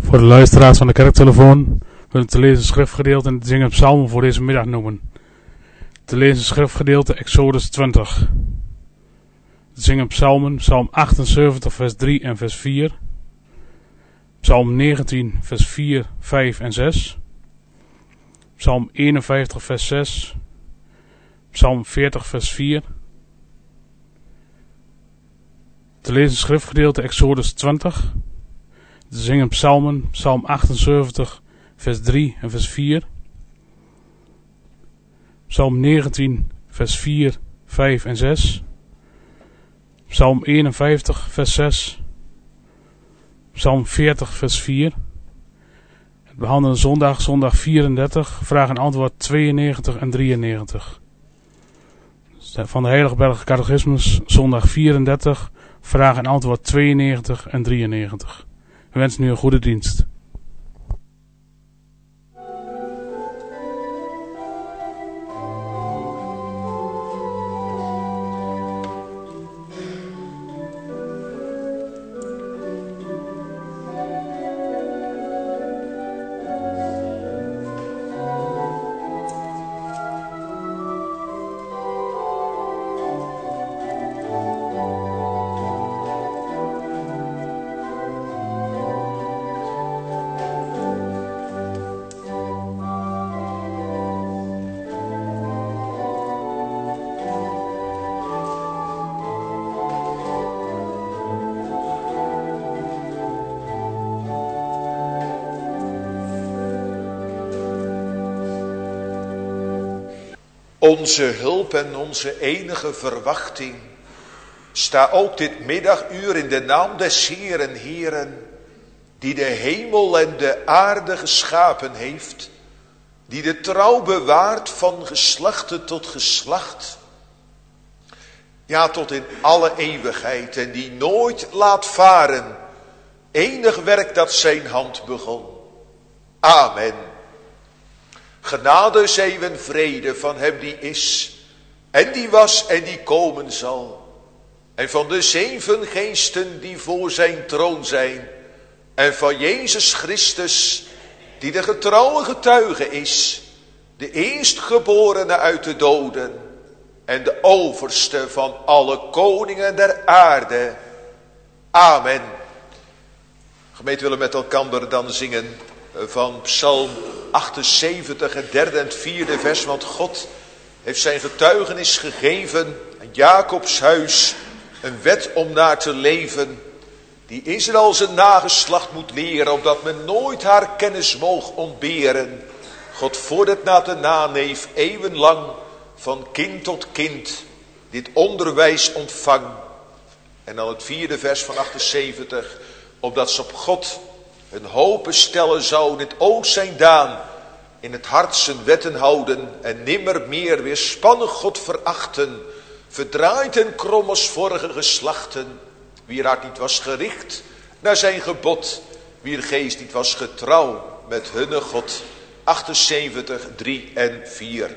Voor de luisteraars van de kerktelefoon wil ik te lezen schriftgedeelte en te zingen psalmen voor deze middag noemen. Te lezen schriftgedeelte Exodus 20. Te zingen psalmen, psalm 78 vers 3 en vers 4. Psalm 19 vers 4, 5 en 6. Psalm 51 vers 6. Psalm 40 vers 4. Te lezen schriftgedeelte Exodus 20. Te zingen psalmen, psalm 78 vers 3 en vers 4. Psalm 19 vers 4, 5 en 6. Psalm 51 vers 6. Psalm 40 vers 4. Het behandelde zondag 34, vraag en antwoord 92 en 93. Van de Heiligberg Catechismus, zondag 34, vraag en antwoord 92 en 93. Ik wens nu een goede dienst. Onze hulp en onze enige verwachting, sta ook dit middaguur in de naam des Heeren, Heeren, die de hemel en de aarde geschapen heeft, die de trouw bewaart van geslachte tot geslacht, ja tot in alle eeuwigheid, en die nooit laat varen enig werk dat zijn hand begon. Amen. Genade, zeeuwen, vrede van hem die is, en die was en die komen zal. En van de 7 geesten die voor zijn troon zijn. En van Jezus Christus, die de getrouwe getuige is. De eerstgeborene uit de doden. En de overste van alle koningen der aarde. Amen. Gemeente, willen met elkaar dan zingen van Psalm 78, het 3e en het 4e vers. Want God heeft zijn getuigenis gegeven aan Jacobs huis, een wet om naar te leven, die Israël zijn nageslacht moet leren, opdat men nooit haar kennis moog ontberen. God vordert na de naneef eeuwenlang, van kind tot kind, dit onderwijs ontvang. En dan het 4e vers van 78, opdat ze op God hun hopen stellen zouden, het oog zijn daan, in het hart zijn wetten houden, en nimmer meer weerspannig God verachten, verdraaid en krom als vorige geslachten, wier hart niet was gericht naar zijn gebod, wier geest niet was getrouw met hunne God. 78, 3 en 4.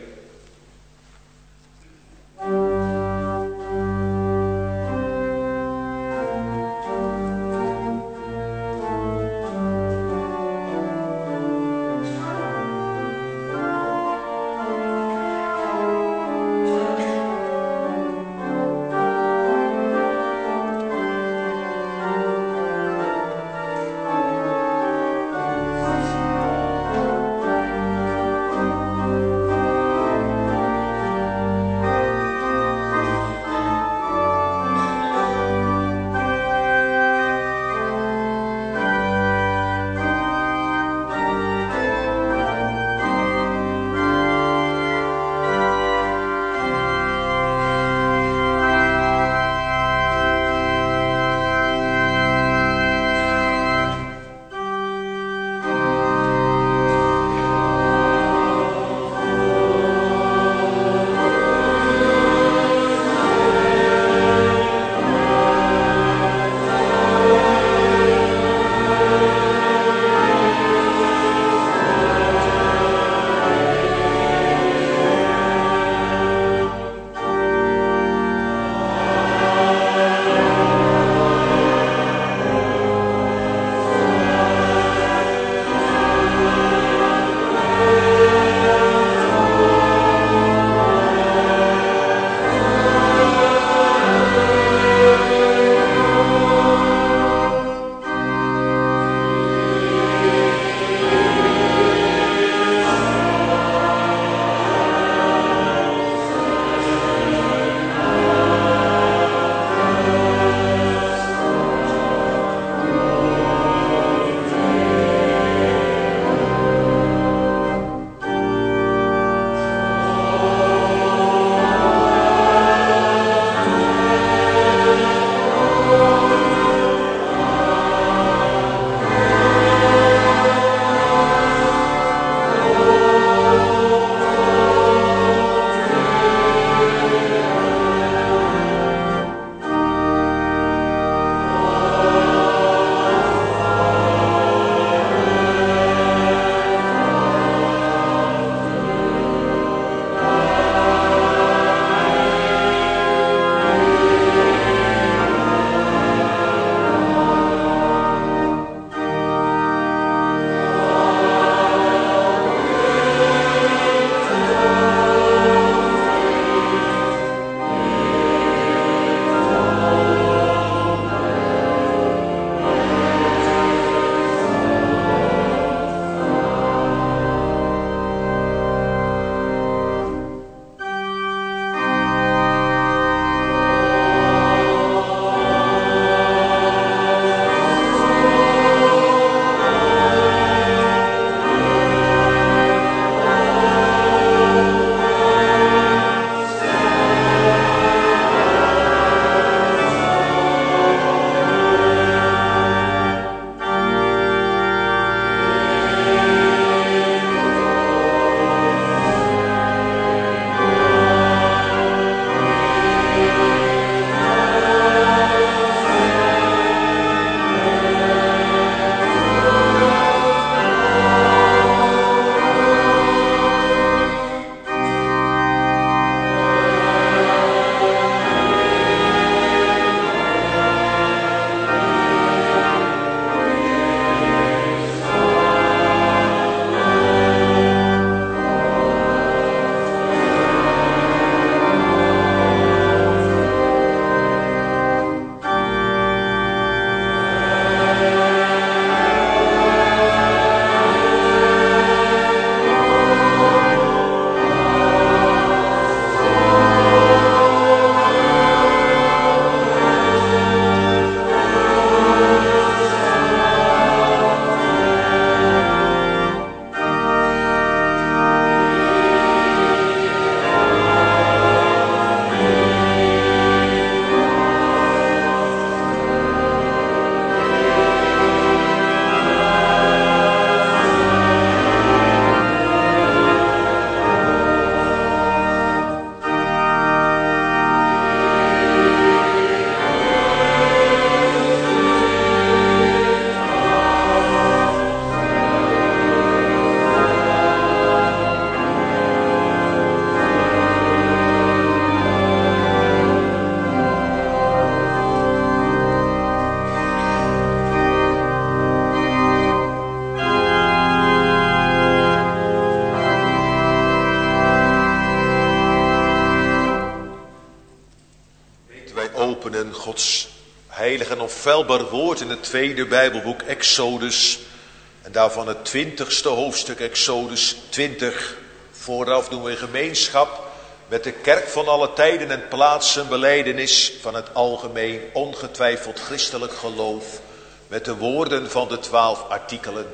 openen Gods heilig en onfeilbaar woord in het tweede Bijbelboek Exodus. En daarvan het 20ste hoofdstuk, Exodus 20. Vooraf doen we in gemeenschap met de kerk van alle tijden en plaatsen belijdenis van het algemeen ongetwijfeld christelijk geloof. Met de woorden van de 12 artikelen.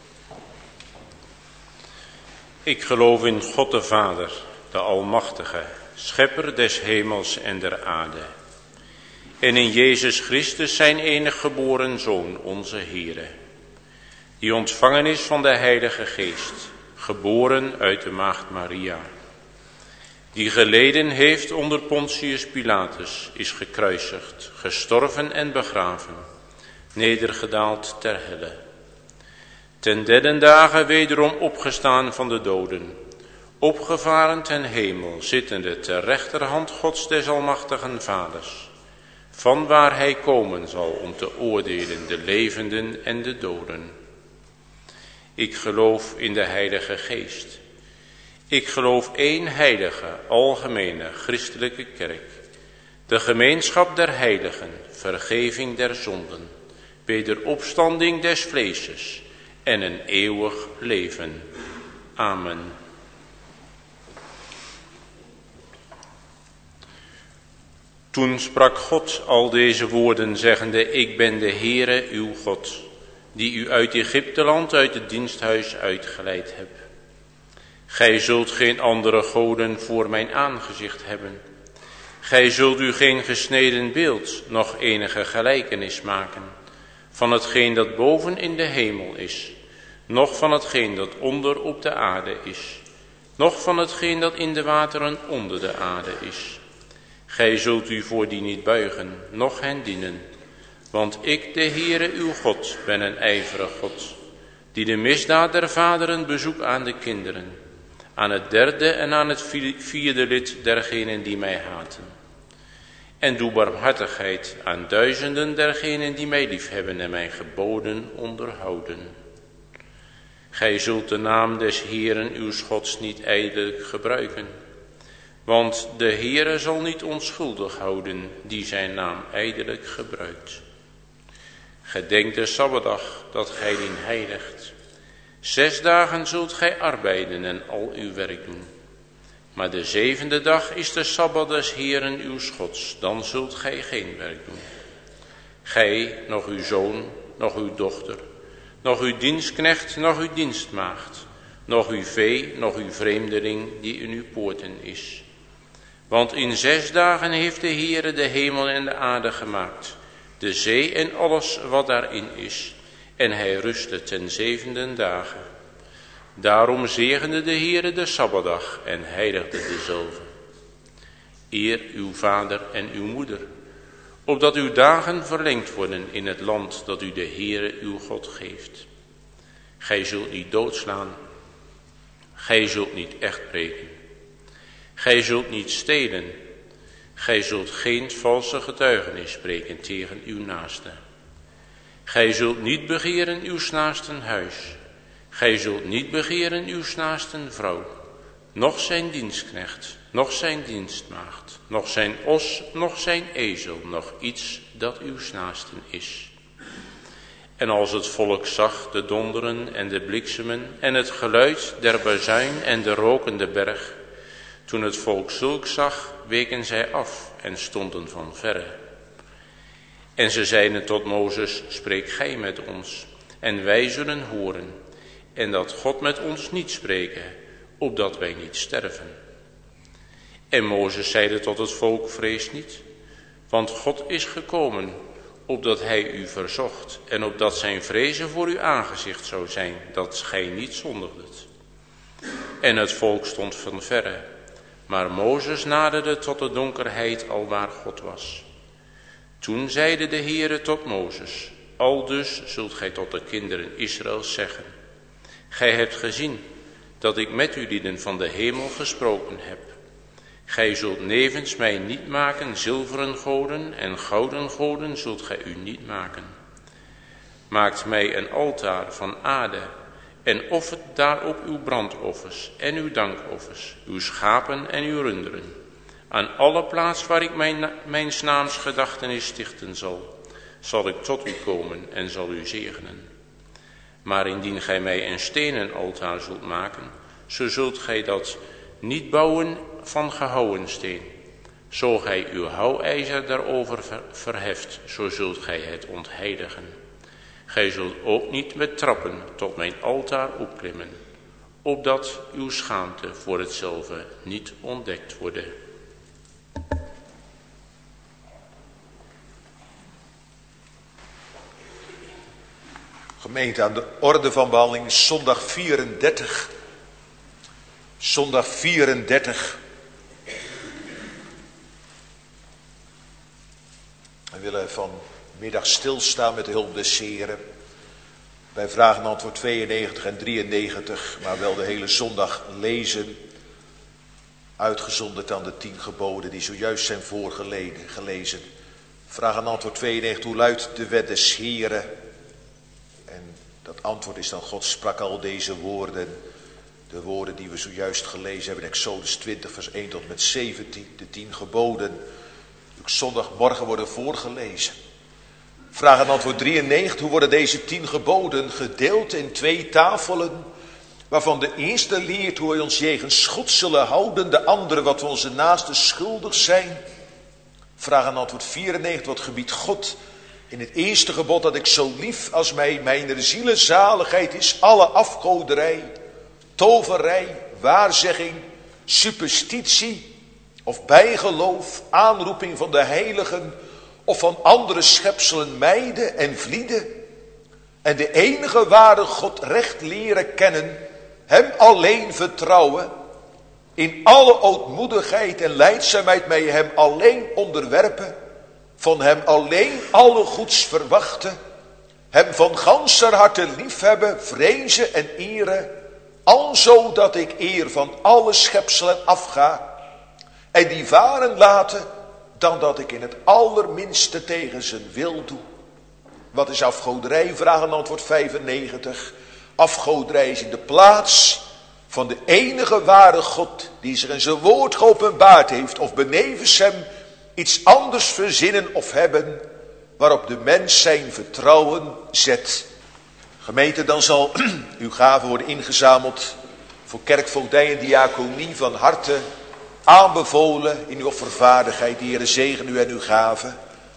Ik geloof in God de Vader, de Almachtige, schepper des hemels en der aarde. En in Jezus Christus zijn enig geboren Zoon, onze Heere, die ontvangen is van de Heilige Geest, geboren uit de maagd Maria, die geleden heeft onder Pontius Pilatus, is gekruisigd, gestorven en begraven, nedergedaald ter helle. Ten derde dagen wederom opgestaan van de doden, opgevaren ten hemel, zittende ter rechterhand Gods des Almachtigen Vaders, van waar hij komen zal om te oordelen de levenden en de doden. Ik geloof in de Heilige Geest. Ik geloof één heilige, algemene, christelijke kerk, de gemeenschap der heiligen, vergeving der zonden, wederopstanding des vleeses en een eeuwig leven. Amen. Toen sprak God al deze woorden, zeggende: Ik ben de Heere uw God, die u uit Egypteland, uit het diensthuis uitgeleid heb. Gij zult geen andere goden voor mijn aangezicht hebben. Gij zult u geen gesneden beeld, noch enige gelijkenis maken, van hetgeen dat boven in de hemel is, noch van hetgeen dat onder op de aarde is, noch van hetgeen dat in de wateren onder de aarde is. Gij zult u voor die niet buigen, noch hen dienen, want ik, de Heere uw God, ben een ijverig God, die de misdaad der vaderen bezoekt aan de kinderen, aan het derde en aan het vierde lid dergenen die mij haten. En doe barmhartigheid aan duizenden dergenen die mij liefhebben en mijn geboden onderhouden. Gij zult de naam des Heeren uw Gods niet ijdelijk gebruiken, want de Heere zal niet onschuldig houden die zijn naam ijdelijk gebruikt. Gedenk de Sabbatdag dat gij dien heiligt. 6 dagen zult gij arbeiden en al uw werk doen. Maar de 7e dag is de Sabbat des Heeren uw Gods, dan zult gij geen werk doen. Gij, nog uw zoon, nog uw dochter, nog uw dienstknecht, nog uw dienstmaagd, nog uw vee, nog uw vreemdeling die in uw poorten is. Want in 6 dagen heeft de Heere de hemel en de aarde gemaakt, de zee en alles wat daarin is, en hij rustte ten 7e dagen. Daarom zegende de Heere de Sabbatdag en heiligde dezelve. Eer uw vader en uw moeder, opdat uw dagen verlengd worden in het land dat u de Heere uw God geeft. Gij zult niet doodslaan, gij zult niet echt breken, gij zult niet stelen, gij zult geen valse getuigenis spreken tegen uw naaste. Gij zult niet begeren uw naasten huis, gij zult niet begeren uw naasten vrouw, noch zijn dienstknecht, noch zijn dienstmaagd, noch zijn os, noch zijn ezel, noch iets dat uw naasten is. En als het volk zag de donderen en de bliksemen en het geluid der bazuin en de rokende berg, toen het volk zulk zag, weken zij af en stonden van verre. En ze zeiden tot Mozes: Spreek gij met ons, en wij zullen horen, en dat God met ons niet spreken, opdat wij niet sterven. En Mozes zeide tot het volk: Vrees niet, want God is gekomen, opdat hij u verzocht, en opdat zijn vrezen voor uw aangezicht zou zijn, dat gij niet zondigdet. En het volk stond van verre, maar Mozes naderde tot de donkerheid alwaar God was. Toen zeide de Heere tot Mozes: Aldus zult gij tot de kinderen Israëls zeggen: Gij hebt gezien dat ik met u lieden van de hemel gesproken heb. Gij zult nevens mij niet maken zilveren goden, en gouden goden zult gij u niet maken. Maakt mij een altaar van aarde, en offert daarop uw brandoffers en uw dankoffers, uw schapen en uw runderen. Aan alle plaats waar ik mijn naams gedachtenis stichten zal ik tot u komen en zal u zegenen. Maar indien gij mij een stenen altaar zult maken, zo zult gij dat niet bouwen van gehouwen steen. Zo gij uw houwijzer daarover verheft, zo zult gij het ontheiligen. Gij zult ook niet met trappen tot mijn altaar opklimmen, opdat uw schaamte voor hetzelve niet ontdekt worden. Gemeente, aan de orde van behandeling is zondag 34. Zondag 34. We willen vanmiddag stilstaan met de hulp des Heren bij vraag en antwoord 92 en 93, maar wel de hele zondag lezen, uitgezonderd aan de 10 geboden die zojuist zijn voorgelezen. Vraag en antwoord 92, hoe luidt de wet des Heren? En dat antwoord is dan: God sprak al deze woorden, de woorden die we zojuist gelezen hebben in Exodus 20 vers 1 tot met 17, de 10 geboden, die ook zondagmorgen worden voorgelezen. Vraag en antwoord 93, hoe worden deze 10 geboden gedeeld in 2 tafelen, waarvan de eerste leert hoe wij ons jegens God zullen houden, de andere wat we onze naasten schuldig zijn. Vraag en antwoord 94, wat gebiedt God in het eerste gebod: dat ik zo lief als mij mijn zielenzaligheid is, alle afgoderij, toverij, waarzegging, superstitie of bijgeloof, aanroeping van de heiligen of van andere schepselen mijden en vlieden, en de enige ware God recht leren kennen, hem alleen vertrouwen, in alle ootmoedigheid en lijdzaamheid mij hem alleen onderwerpen, van hem alleen alle goeds verwachten, hem van ganser harte liefhebben, vrezen en eren, alzo dat ik eer van alle schepselen afga, en die varen laten, dan dat ik in het allerminste tegen zijn wil doe. Wat is afgoderij? Vraag en antwoord 95. Afgoderij is in de plaats van de enige ware God, die zich in zijn woord geopenbaard heeft, of benevens hem iets anders verzinnen of hebben, waarop de mens zijn vertrouwen zet. Gemeente, dan zal uw gave worden ingezameld voor kerkvoogdij en diaconie, van harte aanbevolen in uw offervaardigheid. De Heere zegen u en uw gave.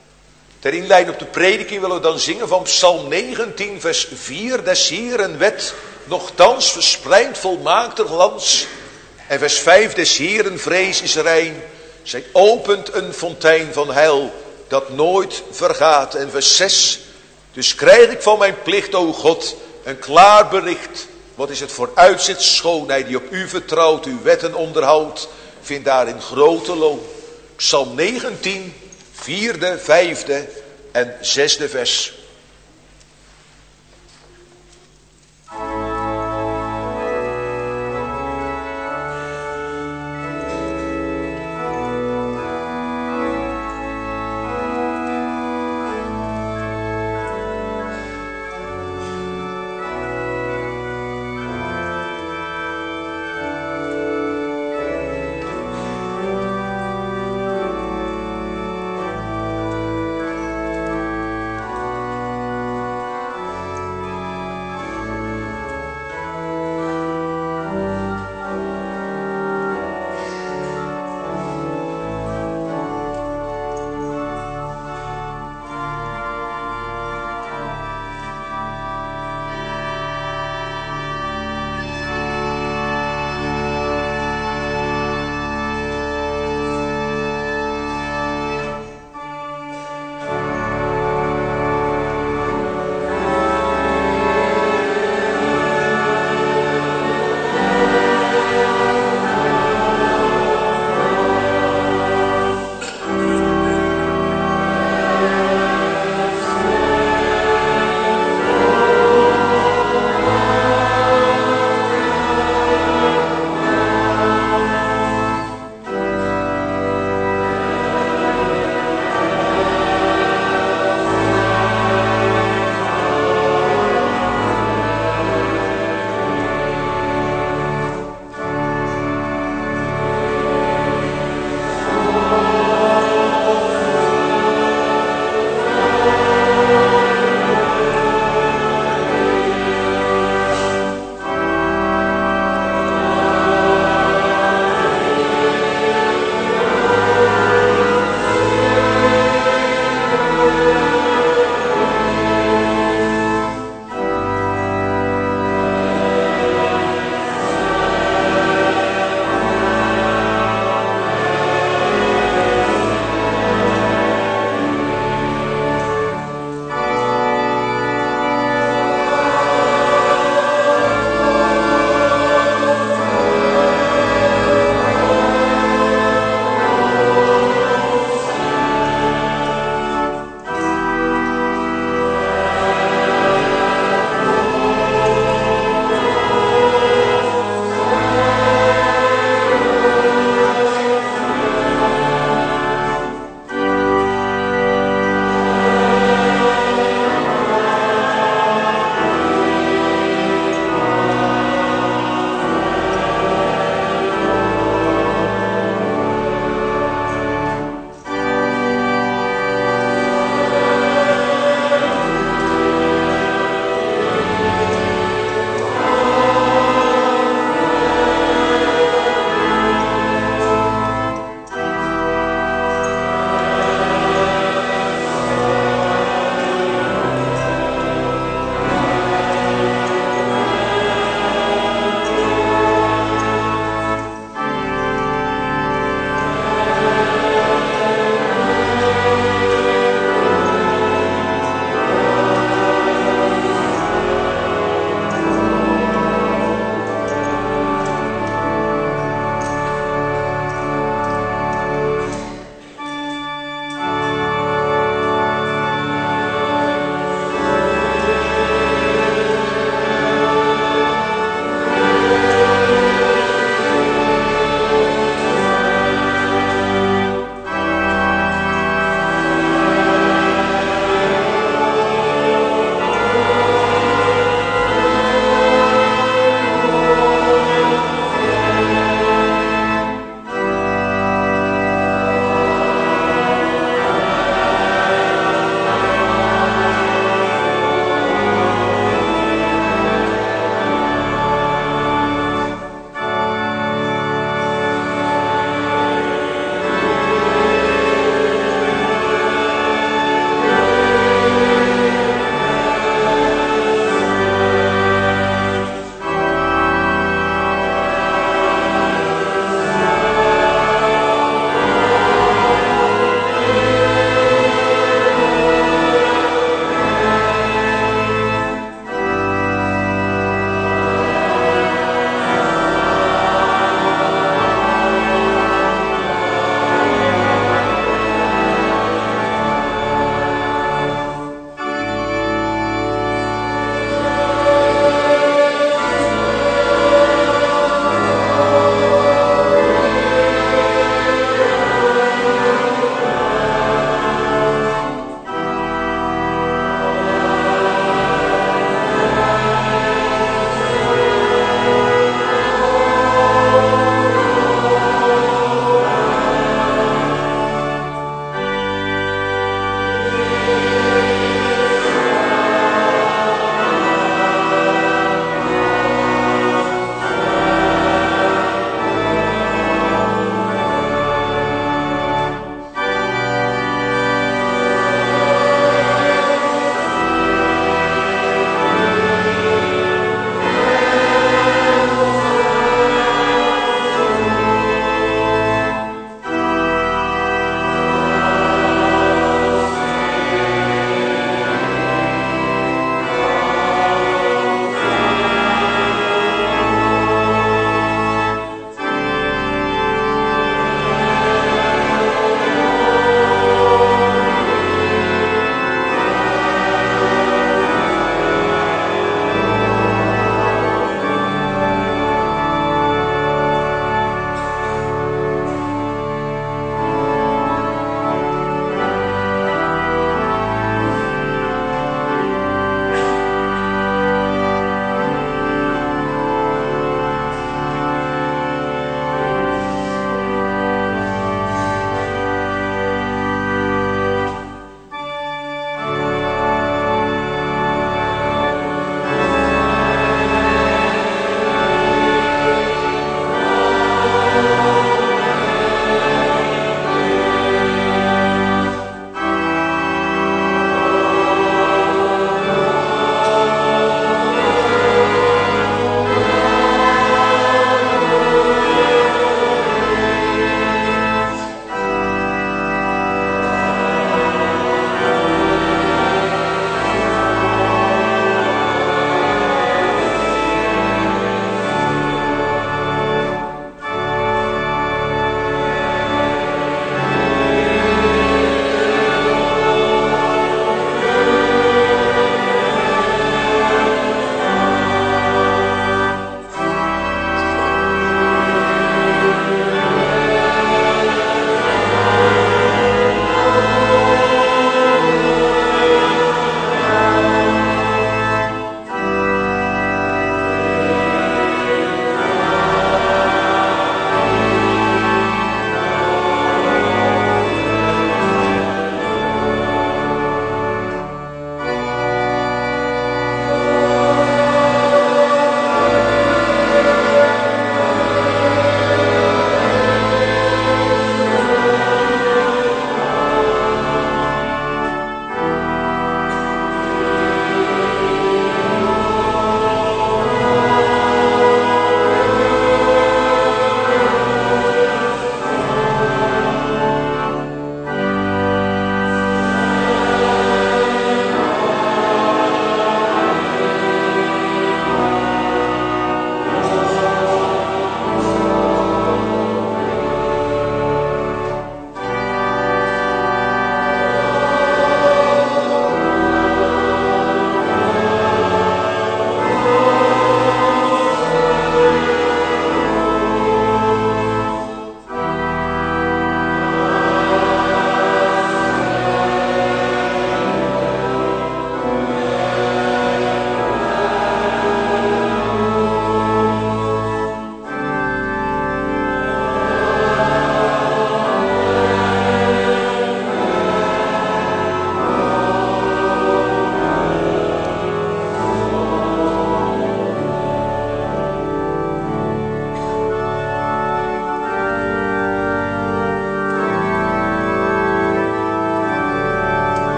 Ter inleiding op de prediking willen we dan zingen van Psalm 19 vers 4. Des Heeren wet nochtans verspreidt volmaakter glans. En vers 5, des Heeren vrees is rein. Zij opent een fontein van heil dat nooit vergaat. En vers 6, dus krijg ik van mijn plicht, o God, een klaar bericht. Wat is het voor uitzicht schoonheid die op u vertrouwt, uw wetten onderhoudt. Vind daarin grote loon. Psalm 19, 4e, 5e en 6e vers.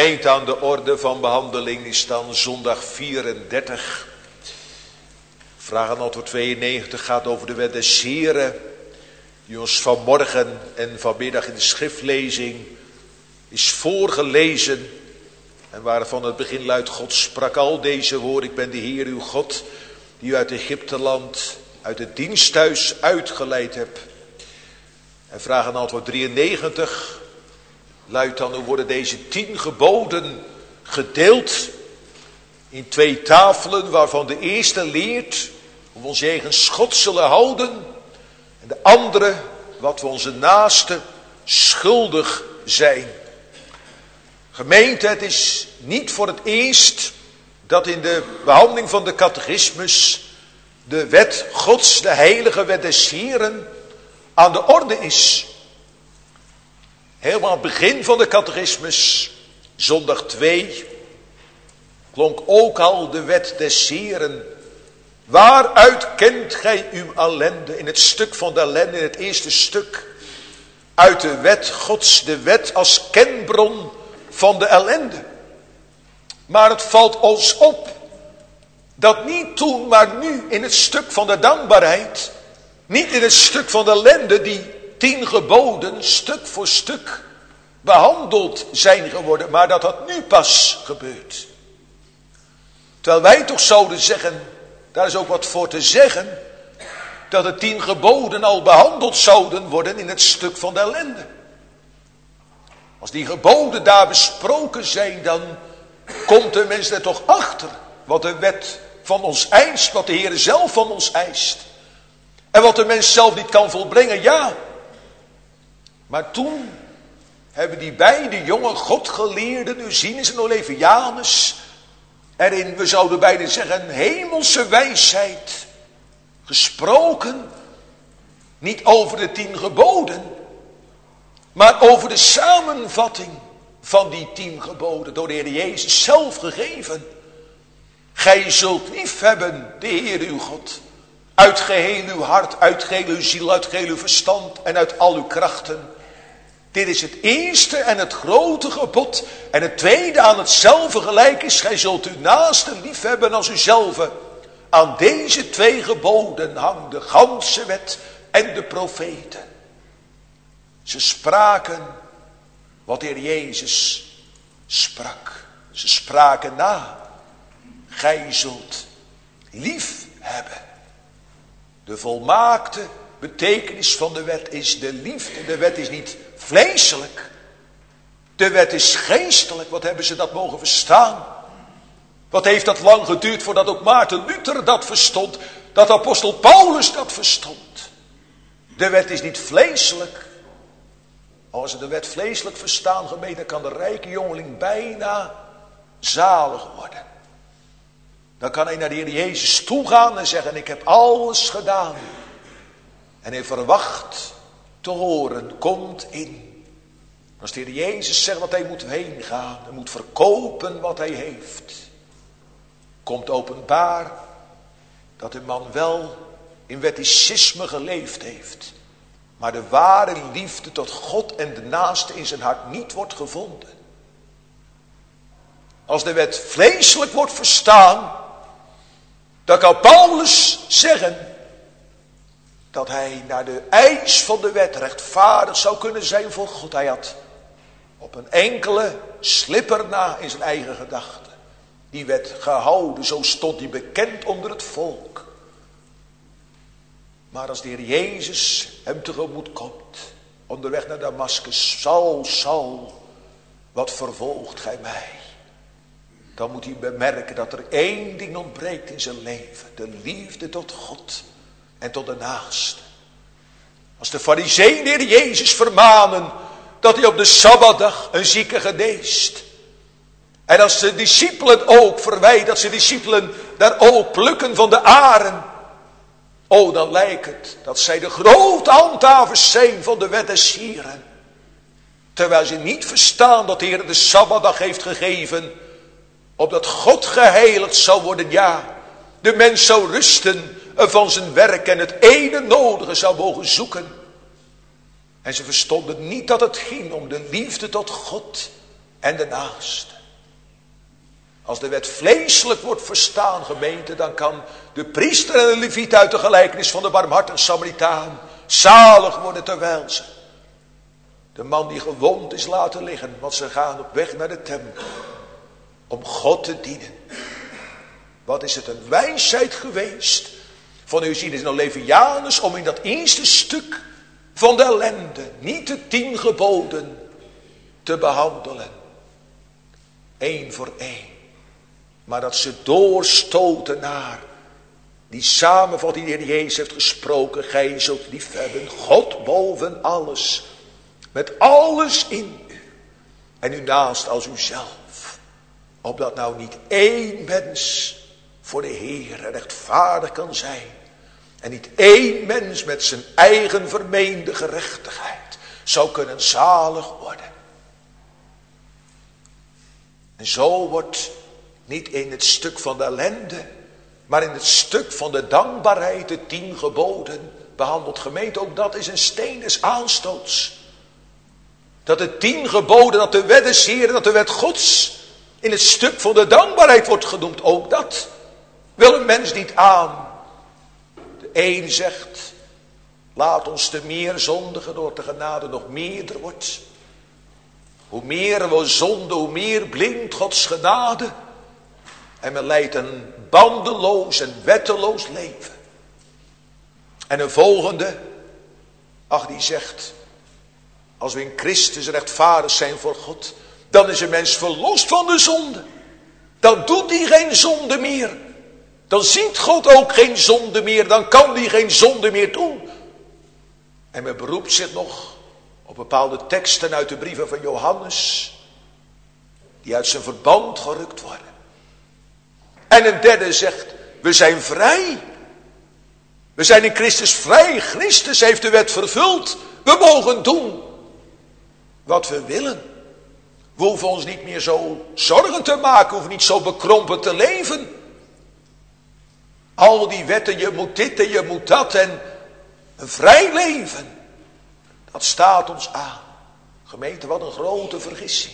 Gemeente, aan de orde van behandeling is dan zondag 34. Vraag en antwoord 92 gaat over de wet des Heren, die ons vanmorgen en vanmiddag in de schriftlezing is voorgelezen. En waarvan het begin luidt: God sprak al deze woorden: ik ben de Heer uw God, die u uit Egypteland, uit het diensthuis uitgeleid hebt. En vraag en antwoord 93 luidt dan: hoe worden deze 10 geboden gedeeld in 2 tafelen, waarvan de eerste leert hoe we ons jegens God zullen houden, en de andere wat we onze naaste schuldig zijn. Gemeente, het is niet voor het eerst dat in de behandeling van de catechismus de wet Gods, de heilige wet des Heren, aan de orde is. Helemaal aan het begin van de catechismus, zondag 2, klonk ook al de wet des Heren. Waaruit kent gij uw ellende? In het stuk van de ellende, in het eerste stuk. Uit de wet Gods, de wet als kenbron van de ellende. Maar het valt ons op dat niet toen, maar nu in het stuk van de dankbaarheid, niet in het stuk van de ellende, die 10 geboden stuk voor stuk behandeld zijn geworden, maar dat dat nu pas gebeurt. Terwijl wij toch zouden zeggen, daar is ook wat voor te zeggen, dat de 10 geboden al behandeld zouden worden in het stuk van de ellende. Als die geboden daar besproken zijn, dan komt de mens er toch achter wat de wet van ons eist, wat de Heer zelf van ons eist. En wat de mens zelf niet kan volbrengen, ja. Maar toen hebben die beide jonge Godgeleerden, u zien is een Olevianus, erin, we zouden bijna zeggen, hemelse wijsheid gesproken. Niet over de 10 geboden, maar over de samenvatting van die 10 geboden, door de Heer Jezus zelf gegeven. Gij zult lief hebben de Heer uw God, uit geheel uw hart, uit geheel uw ziel, uit geheel uw verstand en uit al uw krachten. Dit is het eerste en het grote gebod. En het tweede aan hetzelfde gelijk is: gij zult uw naaste lief hebben als uzelve. Aan deze 2 geboden hangt de ganse wet en de profeten. Ze spraken wat de Heer Jezus sprak. Ze spraken na: gij zult lief hebben. De volmaakte betekenis van de wet is de liefde. De wet is niet vleeselijk. De wet is geestelijk. Wat hebben ze dat mogen verstaan? Wat heeft dat lang geduurd voordat ook Maarten Luther dat verstond? Dat apostel Paulus dat verstond. De wet is niet vleeselijk. Als ze de wet vleeselijk verstaan, gemeente, kan de rijke jongeling bijna zalig worden. Dan kan hij naar de Heer Jezus toegaan en zeggen: ik heb alles gedaan. En hij verwacht te horen: komt in. Als de Heer Jezus zegt dat hij moet heen gaan, hij moet verkopen wat hij heeft, komt openbaar dat de man wel in wetticisme geleefd heeft, maar de ware liefde tot God en de naaste in zijn hart niet wordt gevonden. Als de wet vleeselijk wordt verstaan, dan kan Paulus zeggen dat hij naar de eis van de wet rechtvaardig zou kunnen zijn voor God. Hij had op een enkele slipper na in zijn eigen gedachten die wet gehouden, zo stond hij bekend onder het volk. Maar als de Heer Jezus hem tegemoet komt, onderweg naar Damaskus: Saul, wat vervolgt gij mij? Dan moet hij bemerken dat er 1 ding ontbreekt in zijn leven: de liefde tot God en tot de naaste. Als de Farizeeën de Heer Jezus vermanen dat hij op de Sabbatdag een zieke geneest, en als de discipelen ook verwijt dat ze discipelen daar ook plukken van de aren, dan lijkt het dat zij de grote handhavers zijn van de wet des Heren. Terwijl ze niet verstaan dat de Heer de Sabbatdag heeft gegeven, opdat God geheiligd zou worden. Ja, de mens zou rusten van zijn werk en het ene nodige zou mogen zoeken. En ze verstonden niet dat het ging om de liefde tot God en de naaste. Als de wet vleeselijk wordt verstaan, gemeente, dan kan de priester en de leviet uit de gelijkenis van de barmhartige Samaritaan zalig worden, terwijl ze de man die gewond is laten liggen, want ze gaan op weg naar de tempel om God te dienen. Wat is het een wijsheid geweest van Eusebius en Olevianus om in dat eerste stuk van de ellende niet de 10 geboden te behandelen. 1 voor 1. Maar dat ze doorstoten naar die samenvatting die de Heer Jezus heeft gesproken. Gij zult liefhebben God boven alles. Met alles in u. En uw naast als uzelf. Opdat nou niet één mens voor de Heer rechtvaardig kan zijn. En niet één mens met zijn eigen vermeende gerechtigheid zou kunnen zalig worden. En zo wordt niet in het stuk van de ellende, maar in het stuk van de dankbaarheid de 10 geboden behandeld. Gemeente, ook dat is een steen des aanstoots. Dat de 10 geboden, dat de wet des Heeren, dat de wet Gods in het stuk van de dankbaarheid wordt genoemd. Ook dat wil een mens niet aan. De een zegt, laat ons te meer zondigen door de genade nog meerder wordt. Hoe meer we zonden, hoe meer blinkt Gods genade. En men leidt een bandeloos en wetteloos leven. En een volgende, die zegt, als we in Christus rechtvaardig zijn voor God, dan is een mens verlost van de zonde. Dan doet hij geen zonde meer. Dan ziet God ook geen zonde meer. Dan kan hij geen zonde meer doen. En men beroept zich nog op bepaalde teksten uit de brieven van Johannes, die uit zijn verband gerukt worden. En een derde zegt, we zijn vrij. We zijn in Christus vrij. Christus heeft de wet vervuld. We mogen doen wat we willen. We hoeven ons niet meer zo zorgen te maken. We hoeven niet zo bekrompen te leven. Al die wetten, je moet dit en je moet dat. En een vrij leven, dat staat ons aan. Gemeente, wat een grote vergissing.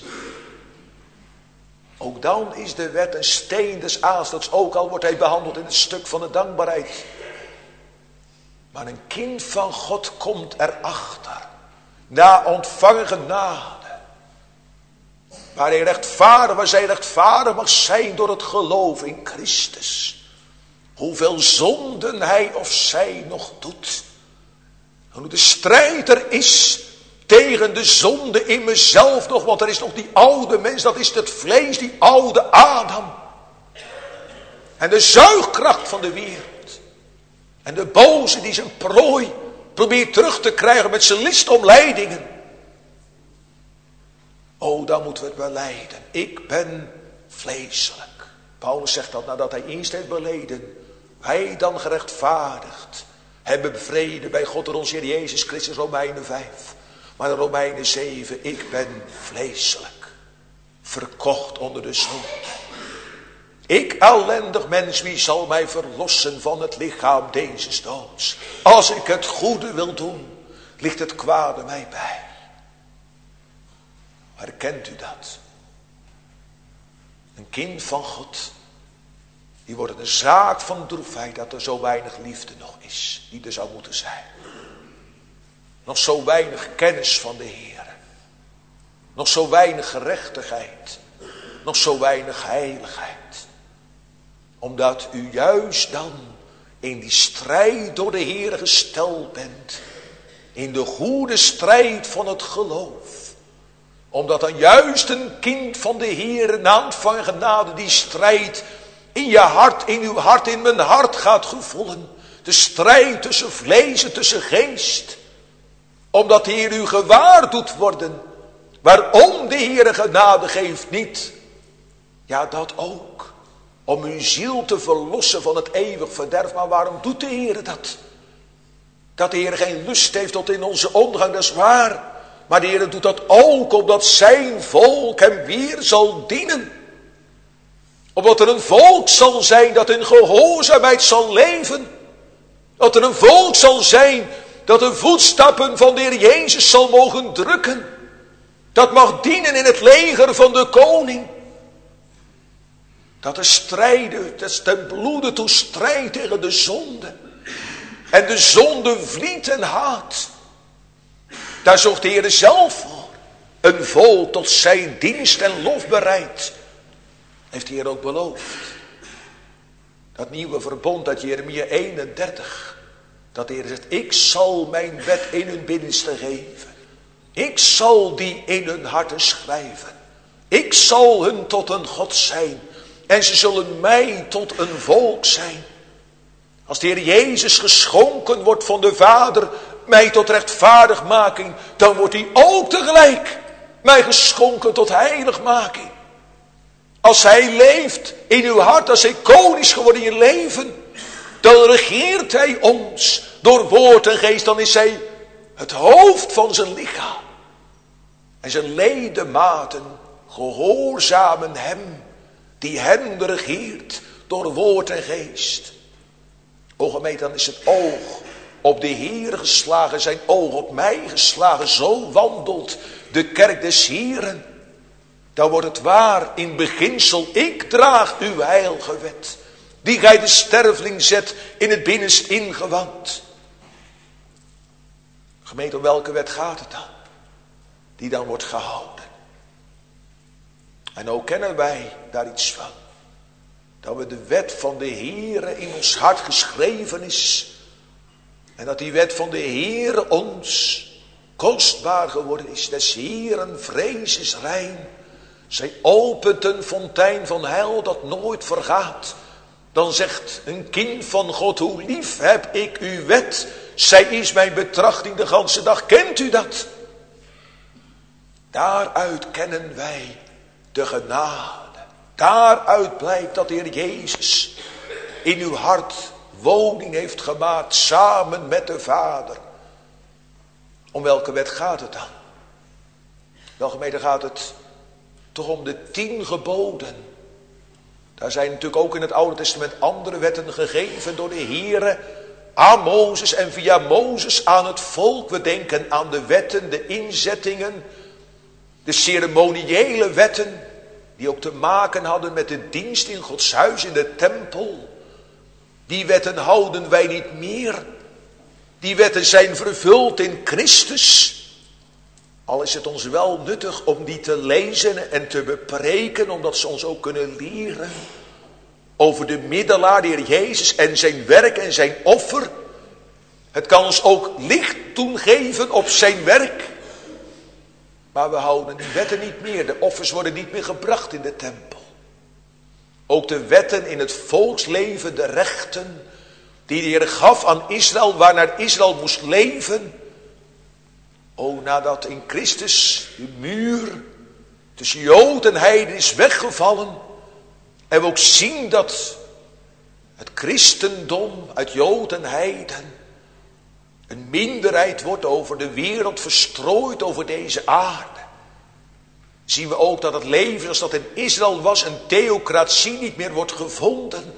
Ook dan is de wet een steen des aanstoots. Ook al wordt hij behandeld in het stuk van de dankbaarheid. Maar een kind van God komt erachter. Na ontvangen genade. Waar zij rechtvaardig mag zijn door het geloof in Christus. Hoeveel zonden hij of zij nog doet. En hoe de strijd er is tegen de zonde in mezelf nog. Want er is nog die oude mens, dat is het vlees, die oude Adam. En de zuigkracht van de wereld. En de boze die zijn prooi probeert terug te krijgen met zijn listomleidingen. Dan moeten we het belijden. Ik ben vleeselijk. Paulus zegt dat nadat hij eerst heeft beleden. Wij dan gerechtvaardigd hebben vrede bij God door onze Heer Jezus Christus, Romeinen 5. Maar in Romeinen 7, ik ben vleeselijk. Verkocht onder de zonde. Ik ellendig mens, wie zal mij verlossen van het lichaam deze doods? Als ik het goede wil doen, ligt het kwade mij bij. Herkent u dat? Een kind van God, die wordt een zaak van droefheid dat er zo weinig liefde nog is, die er zou moeten zijn. Nog zo weinig kennis van de Heer. Nog zo weinig gerechtigheid. Nog zo weinig heiligheid. Omdat u juist dan in die strijd door de Heer gesteld bent. In de goede strijd van het geloof. Omdat dan juist een kind van de Heer na ontvangen genade die strijd in je hart, in uw hart, in mijn hart gaat gevoelen. De strijd tussen vlees en tussen geest. Omdat de Heer u gewaar doet worden. Waarom de Heer genade geeft niet. Ja, dat ook. Om uw ziel te verlossen van het eeuwig verderf. Maar waarom doet de Heer dat? Dat de Heer geen lust heeft tot in onze ondergang, dat is waar. Maar de Heer doet dat ook omdat zijn volk hem weer zal dienen. Omdat er een volk zal zijn dat in gehoorzaamheid zal leven. Dat er een volk zal zijn dat de voetstappen van de Heer Jezus zal mogen drukken. Dat mag dienen in het leger van de koning. Dat er strijden, dat ten bloede toe strijdt tegen de zonde. En de zonde vliet en haat. Daar zorgt de Heer zelf voor. Een volk tot zijn dienst en lof bereid. Heeft de Heer ook beloofd. Dat nieuwe verbond uit Jeremia 31. Dat de Heer zegt, ik zal mijn wet in hun binnenste geven. Ik zal die in hun harten schrijven. Ik zal hun tot een God zijn. En ze zullen mij tot een volk zijn. Als de Heer Jezus geschonken wordt van de Vader, mij tot rechtvaardigmaking, dan wordt hij ook tegelijk mij geschonken tot heiligmaking. Als hij leeft in uw hart, als hij koning is geworden in je leven, dan regeert hij ons door woord en geest. Dan is hij het hoofd van zijn lichaam. En zijn ledematen gehoorzamen hem, die hem regeert door woord en geest. O gemeente, dan is het oog op de Heer geslagen, zijn oog op mij geslagen. Zo wandelt de kerk des Heren. Dan wordt het waar in beginsel, ik draag uw heilige wet, die gij de sterveling zet in het binnenst ingewand. Gemeente, om welke wet gaat het dan? Die dan wordt gehouden. En ook kennen wij daar iets van. Dat we de wet van de Heere in ons hart geschreven is. En dat die wet van de Heere ons kostbaar geworden is. Des Heeren vrees is rein. Zij opent een fontein van heil dat nooit vergaat. Dan zegt een kind van God, hoe lief heb ik uw wet. Zij is mijn betrachting de ganse dag. Kent u dat? Daaruit kennen wij de genade. Daaruit blijkt dat de Heer Jezus in uw hart woning heeft gemaakt samen met de Vader. Om welke wet gaat het dan? Wel gemeente, gaat het toch om de 10 geboden. Daar zijn natuurlijk ook in het Oude Testament andere wetten gegeven door de Heere aan Mozes en via Mozes aan het volk. We denken aan de wetten, de inzettingen, de ceremoniële wetten, die ook te maken hadden met de dienst in Gods huis, in de tempel. Die wetten houden wij niet meer. Die wetten zijn vervuld in Christus. Al is het ons wel nuttig om die te lezen en te bepreken, omdat ze ons ook kunnen leren over de middelaar, de Heer Jezus, en zijn werk en zijn offer. Het kan ons ook licht doen geven op zijn werk. Maar we houden die wetten niet meer. De offers worden niet meer gebracht in de tempel. Ook de wetten in het volksleven, de rechten die de Heer gaf aan Israël, waarnaar Israël moest leven. O, nadat in Christus de muur tussen Jood en Heiden is weggevallen. En we ook zien dat het christendom uit Jood en Heiden een minderheid wordt over de wereld, verstrooid over deze aarde. Zien we ook dat het leven zoals dat in Israël was, een theocratie, niet meer wordt gevonden.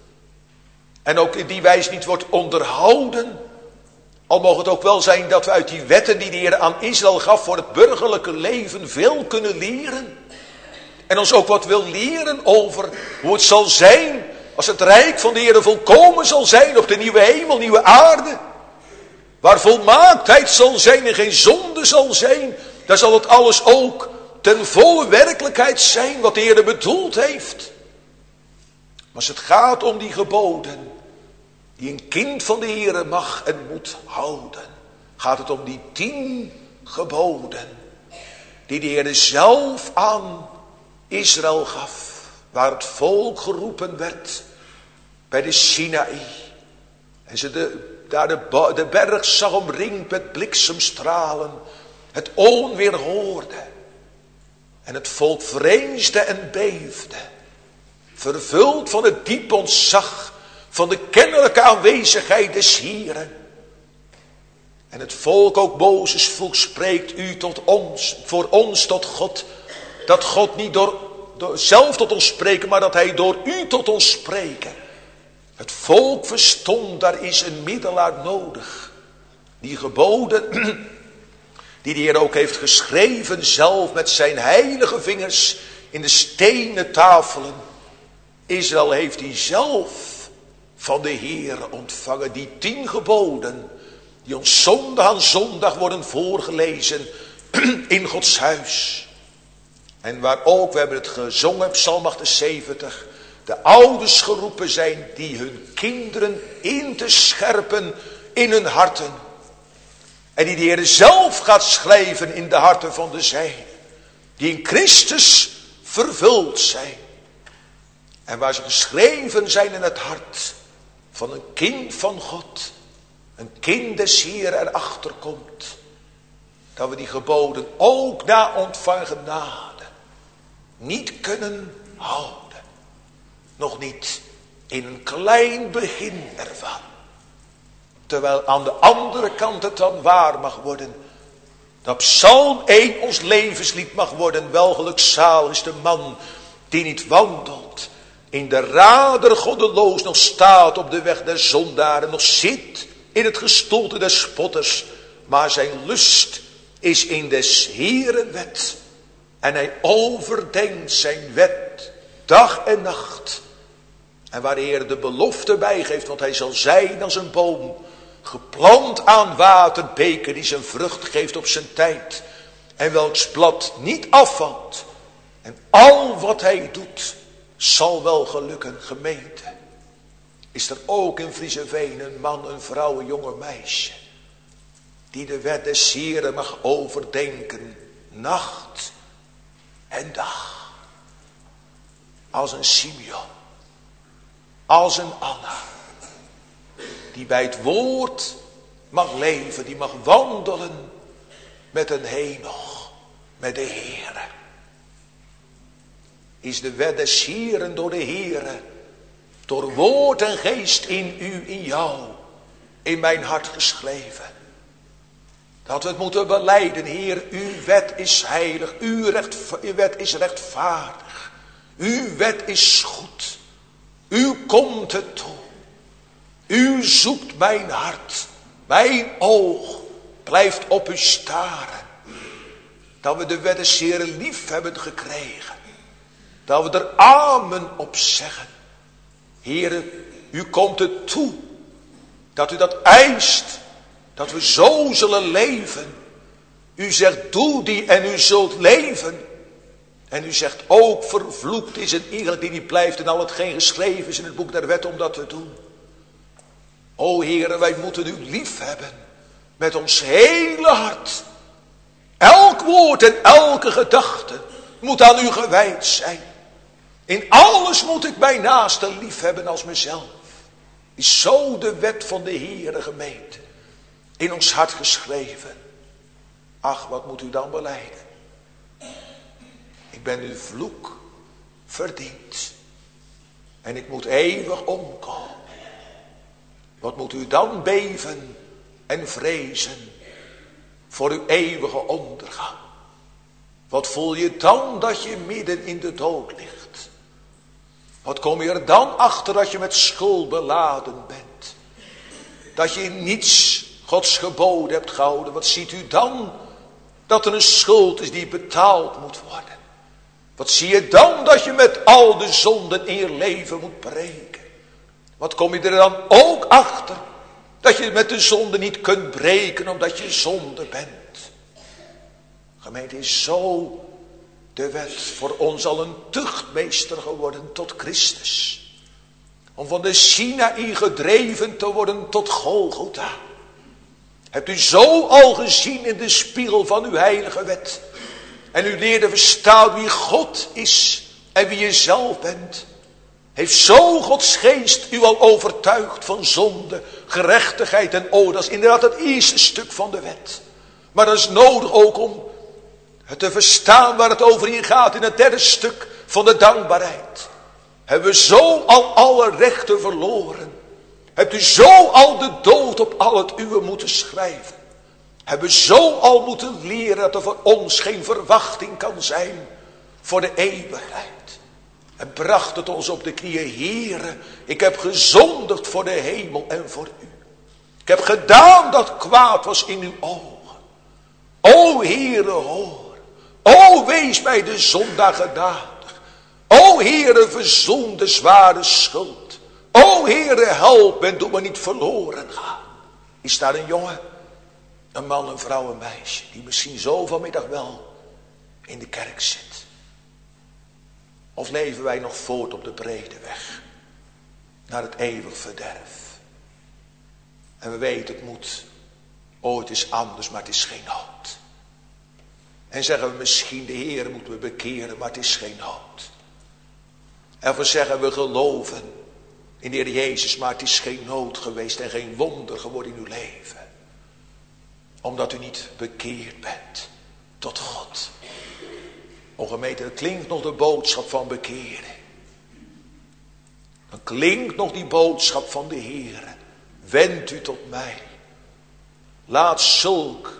En ook in die wijze niet wordt onderhouden. Al mogen het ook wel zijn dat we uit die wetten die de Heer aan Israël gaf voor het burgerlijke leven veel kunnen leren. En ons ook wat wil leren over hoe het zal zijn als het rijk van de Heer volkomen zal zijn op de nieuwe hemel, nieuwe aarde. Waar volmaaktheid zal zijn en geen zonde zal zijn. Daar zal het alles ook ten volle werkelijkheid zijn wat de Heer bedoeld heeft. Maar als het gaat om die geboden die een kind van de Heer mag en moet houden, gaat het om die 10 geboden die de Heer zelf aan Israël gaf, waar het volk geroepen werd bij de Sinaï. En ze daar de berg zag omringd met bliksemstralen, het onweer hoorde. En het volk vreesde en beefde, vervuld van het diep ontzag van de kennelijke aanwezigheid des Heren. En het volk ook Mozes vroeg, spreekt u tot ons, voor ons tot God, dat God niet door zelf tot ons spreken, maar dat hij door u tot ons spreken. Het volk verstond, daar is een middelaar nodig. Die geboden, Die de Heer ook heeft geschreven zelf met zijn heilige vingers in de stenen tafelen. Israël heeft die zelf van de Heer ontvangen. Die 10 geboden die ons zondag aan zondag worden voorgelezen in Gods huis. En waar ook, we hebben het gezongen, Psalm 78, de ouders geroepen zijn die hun kinderen in te scherpen in hun harten. En die de Heer zelf gaat schrijven in de harten van de zijnen. Die in Christus vervuld zijn. En waar ze geschreven zijn in het hart van een kind van God. Een kind des Heeren erachter komt. Dat we die geboden ook na ontvangen genade niet kunnen houden. Nog niet in een klein begin ervan. Terwijl aan de andere kant het dan waar mag worden. Dat Psalm 1 ons levenslied mag worden. Welgelukzalig is de man die niet wandelt in de rader goddeloos, nog staat op de weg der zondaren, nog zit in het gestoelte des spotters, maar zijn lust is in des Heeren wet. En hij overdenkt zijn wet dag en nacht. En waar de Heer de belofte bij geeft, want hij zal zijn als een boom, geplant aan waterbeken die zijn vrucht geeft op zijn tijd. En welks blad niet afvalt. En al wat hij doet, zal wel gelukken. Gemeente, is er ook in Vriezeveen een man, een vrouw, een jonge meisje, die de wet des Heeren mag overdenken, nacht en dag. Als een Simeon, als een Anna, die bij het woord mag leven, die mag wandelen met een Henoch, met de Heere. Is de wet des Heeren door de Heere, door woord en geest in u, in jou, in mijn hart geschreven. Dat we het moeten belijden, Heer, uw wet is heilig, uw wet is rechtvaardig, uw wet is goed, u komt het toe. U zoekt mijn hart, mijn oog blijft op u staren. Dat we de wet des Heeren lief hebben gekregen. Dat we er amen op zeggen. Heere, u komt het toe. Dat u dat eist. Dat we zo zullen leven. U zegt doe die en u zult leven. En u zegt ook vervloekt is een ieder die niet blijft en al hetgeen geschreven is in het boek der wet om dat te doen. O Heere, wij moeten u lief hebben met ons hele hart. Elk woord en elke gedachte moet aan u gewijd zijn. In alles moet ik mijn naaste lief hebben als mezelf. Is zo de wet van de Heere, gemeente, in ons hart geschreven. Ach, wat moet u dan belijden? Ik ben uw vloek verdiend. En ik moet eeuwig omkomen. Wat moet u dan beven en vrezen voor uw eeuwige ondergang? Wat voel je dan dat je midden in de dood ligt? Wat kom je er dan achter als je met schuld beladen bent? Dat je in niets Gods geboden hebt gehouden. Wat ziet u dan? Dat er een schuld is die betaald moet worden. Wat zie je dan dat je met al de zonden in je leven moet breken? Wat kom je er dan ook achter? Dat je met de zonde niet kunt breken omdat je zonde bent. Gemeente, is zo de wet voor ons al een tuchtmeester geworden tot Christus. Om van de Sinaï gedreven te worden tot Golgotha. Hebt u zo al gezien in de spiegel van uw heilige wet. En u leerde verstaan wie God is en wie je zelf bent. Heeft zo Gods geest u al overtuigd van zonde, gerechtigheid en oordeel. Dat is inderdaad het eerste stuk van de wet. Maar dat is nodig ook om het te verstaan waar het over hier gaat in het derde stuk van de dankbaarheid. Hebben we zo al alle rechten verloren. Hebt u zo al de dood op al het uwe moeten schrijven. Hebben we zo al moeten leren dat er voor ons geen verwachting kan zijn voor de eeuwigheid. En bracht het ons op de knieën. Heere, ik heb gezondigd voor de hemel en voor u. Ik heb gedaan dat kwaad was in uw ogen. O Heere, hoor. O, wees mij de zondaar genadig. O Heere, verzoen de zware schuld. O Heere, help en doe me niet verloren gaan. Is daar een jongen, een man, een vrouw, een meisje, die misschien zo vanmiddag wel in de kerk zit? Of leven wij nog voort op de brede weg naar het eeuwig verderf? En we weten het moet ooit is anders, maar het is geen nood. En zeggen we misschien de Heer moeten we bekeren, maar het is geen nood. En we zeggen we geloven in de Heer Jezus, maar het is geen nood geweest en geen wonder geworden in uw leven. Omdat u niet bekeerd bent tot God. O gemeente, er klinkt nog de boodschap van bekeren. Dan klinkt nog die boodschap van de Heer. Wend u tot mij. Laat zulk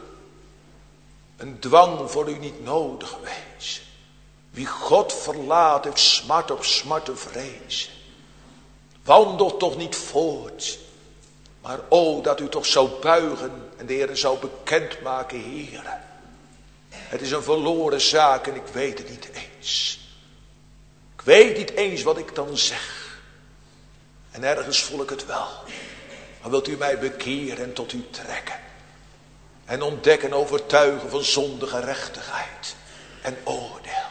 een dwang voor u niet nodig wezen. Wie God verlaat heeft smart op smart te vrezen. Wandel toch niet voort. Maar o, dat u toch zou buigen en de Heer zou bekendmaken, Heer. Het is een verloren zaak en ik weet het niet eens. Ik weet niet eens wat ik dan zeg. En ergens voel ik het wel. Maar wilt u mij bekeren en tot u trekken. En ontdekken, overtuigen van zonde, gerechtigheid en oordeel.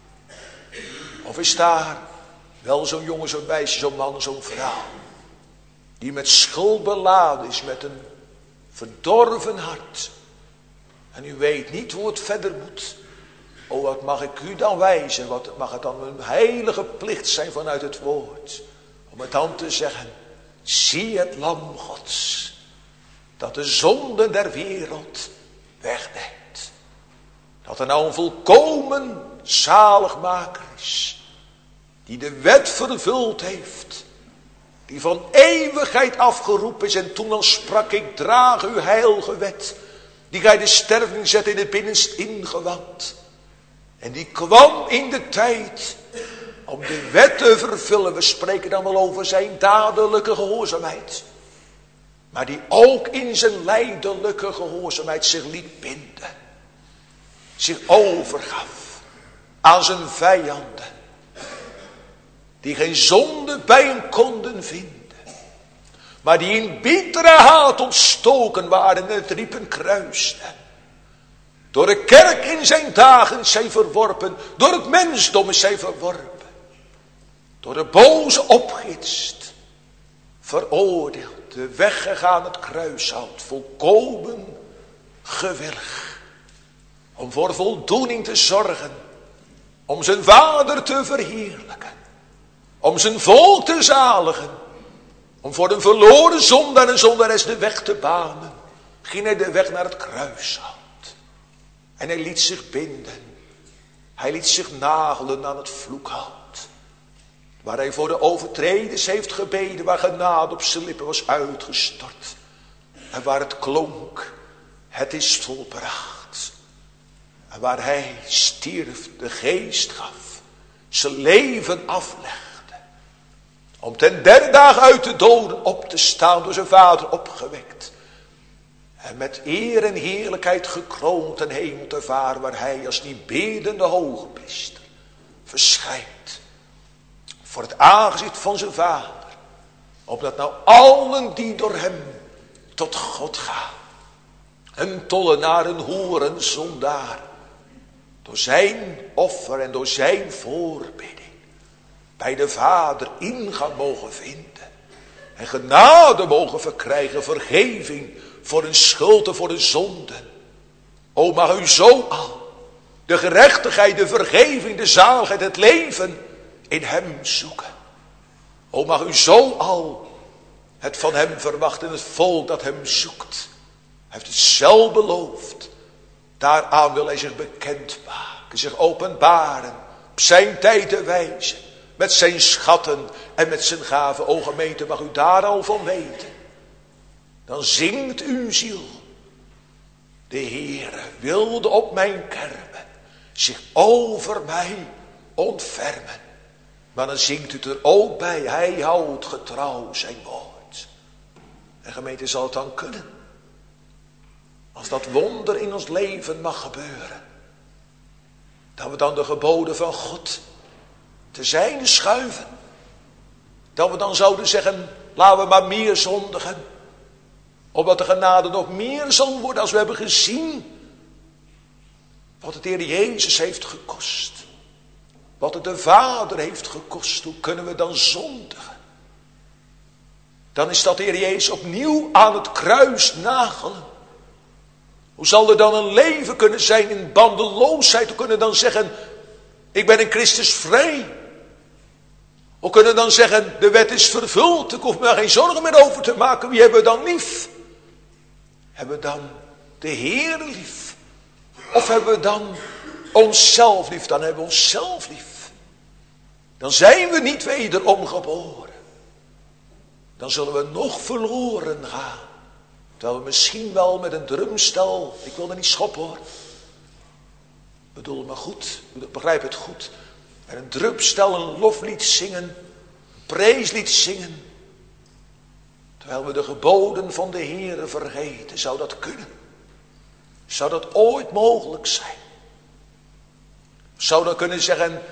Of is daar wel zo'n jongen, zo'n meisje, zo'n man, zo'n vrouw. Die met schuld beladen is, met een verdorven hart. En u weet niet hoe het verder moet. O, wat mag ik u dan wijzen? Wat mag het dan een heilige plicht zijn vanuit het woord? Om het dan te zeggen. Zie het lam Gods. Dat de zonden der wereld wegneemt. Dat er nou een volkomen zaligmaker is. Die de wet vervuld heeft. Die van eeuwigheid afgeroepen is. En toen dan sprak ik, draag uw heilige wet. Die gij de sterveling zet in het binnenst ingewand. En die kwam in de tijd om de wet te vervullen. We spreken dan wel over zijn dadelijke gehoorzaamheid. Maar die ook in zijn lijdelijke gehoorzaamheid zich liet binden. Zich overgaf aan zijn vijanden. Die geen zonde bij hem konden vinden. Maar die in bittere haat ontstoken waren en het riepen kruisten. Door de kerk in zijn dagen zijn verworpen. Door het mensdom is zij verworpen. Door de boze opgitst. Veroordeeld. De weg gegaan het kruishout. Volkomen gewillig. Om voor voldoening te zorgen. Om zijn vader te verheerlijken. Om zijn volk te zaligen. Om voor een verloren zondaar en zondares de weg te banen. Ging hij de weg naar het kruishout. En hij liet zich binden. Hij liet zich nagelen aan het vloekhout. Waar hij voor de overtreders heeft gebeden. Waar genade op zijn lippen was uitgestort. En waar het klonk. Het is volbracht. En waar hij stierf, de geest gaf. Zijn leven aflegde. Om ten derde dag uit de doden op te staan. Door zijn vader opgewekt. En met eer en heerlijkheid gekroond ten hemel te varen. Waar hij als die bedende hoogpriester verschijnt. Voor het aangezicht van zijn vader. Opdat nou allen die door hem tot God gaan. Een tollenaar, een hoer, een zondaar. Door zijn offer en door zijn voorbidding. Bij de Vader ingang mogen vinden. En genade mogen verkrijgen. Vergeving voor hun schuld en voor de zonden. O, mag u zo al de gerechtigheid, de vergeving, de zaligheid, het leven in hem zoeken. O, mag u zo al het van hem verwachten, het volk dat hem zoekt. Hij heeft het zelf beloofd. Daaraan wil hij zich bekendmaken, zich openbaren, op zijn tijd te wijzen. Met zijn schatten en met zijn gaven. O gemeente, mag u daar al van weten. Dan zingt uw ziel. De Heere wilde op mijn kermen zich over mij ontfermen. Maar dan zingt u er ook bij. Hij houdt getrouw zijn woord. En gemeente, zal het dan kunnen? Als dat wonder in ons leven mag gebeuren. Dat we dan de geboden van God te zijde schuiven. Dat we dan zouden zeggen, laten we maar meer zondigen. Opdat de genade nog meer zal worden als we hebben gezien wat het Heer Jezus heeft gekost. Wat het de Vader heeft gekost. Hoe kunnen we dan zondigen? Dan is dat de Heer Jezus opnieuw aan het kruis nagelen. Hoe zal er dan een leven kunnen zijn in bandeloosheid? We kunnen dan zeggen, ik ben in Christus vrij. We kunnen dan zeggen, de wet is vervuld. Ik hoef me daar geen zorgen meer over te maken. Wie hebben we dan lief? Hebben we dan de Heer lief? Of hebben we dan onszelf lief? Dan hebben we onszelf lief. Dan zijn we niet wederom geboren. Dan zullen we nog verloren gaan. Terwijl we misschien wel met een drumstel, ik wil er niet schoppen hoor. Bedoel maar goed, begrijp het goed. Met een drumstel een loflied zingen, een preeslied zingen. Terwijl we de geboden van de Heere vergeten. Zou dat kunnen? Zou dat ooit mogelijk zijn? Zou dan kunnen zeggen,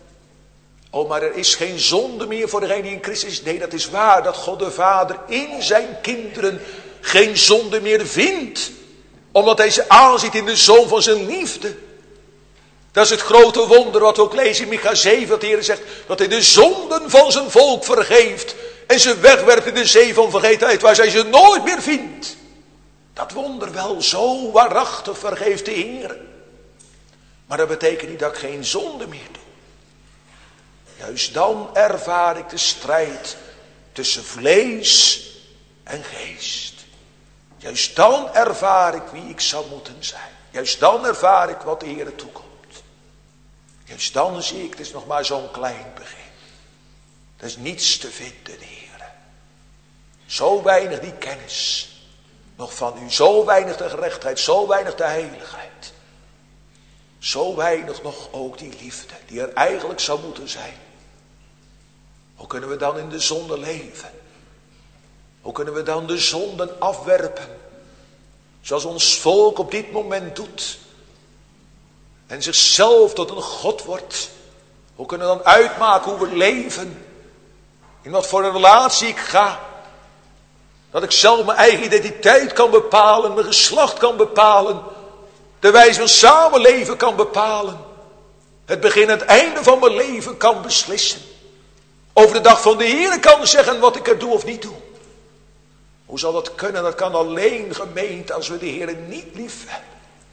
oh maar er is geen zonde meer voor degene die in Christus is. Nee, dat is waar dat God de Vader in zijn kinderen geen zonde meer vindt. Omdat hij ze aanziet in de Zoon van zijn liefde. Dat is het grote wonder wat we ook lezen in Micha 7. Dat de Heer zegt dat hij de zonden van zijn volk vergeeft. En ze wegwerpt in de zee van vergetenheid waar zij ze nooit meer vindt. Dat wonder wel, zo waarachtig vergeeft de Heer. Maar dat betekent niet dat ik geen zonde meer doe. Juist dan ervaar ik de strijd tussen vlees en geest. Juist dan ervaar ik wie ik zou moeten zijn. Juist dan ervaar ik wat de Heer toekomt. Juist dan zie ik, het is nog maar zo'n klein begin. Er is niets te vinden, Heer. Zo weinig die kennis. Nog van u, zo weinig de gerechtigheid, zo weinig de heiligheid. Zo weinig nog ook die liefde, die er eigenlijk zou moeten zijn. Hoe kunnen we dan in de zonde leven? Hoe kunnen we dan de zonden afwerpen? Zoals ons volk op dit moment doet. En zichzelf tot een God wordt. Hoe kunnen we dan uitmaken hoe we leven? In wat voor een relatie ik ga. Dat ik zelf mijn eigen identiteit kan bepalen. Mijn geslacht kan bepalen. De wijze van samenleven kan bepalen. Het begin en het einde van mijn leven kan beslissen. Over de dag van de Heer kan zeggen wat ik er doe of niet doe. Hoe zal dat kunnen? Dat kan alleen, gemeente, als we de Heer niet lief hebben.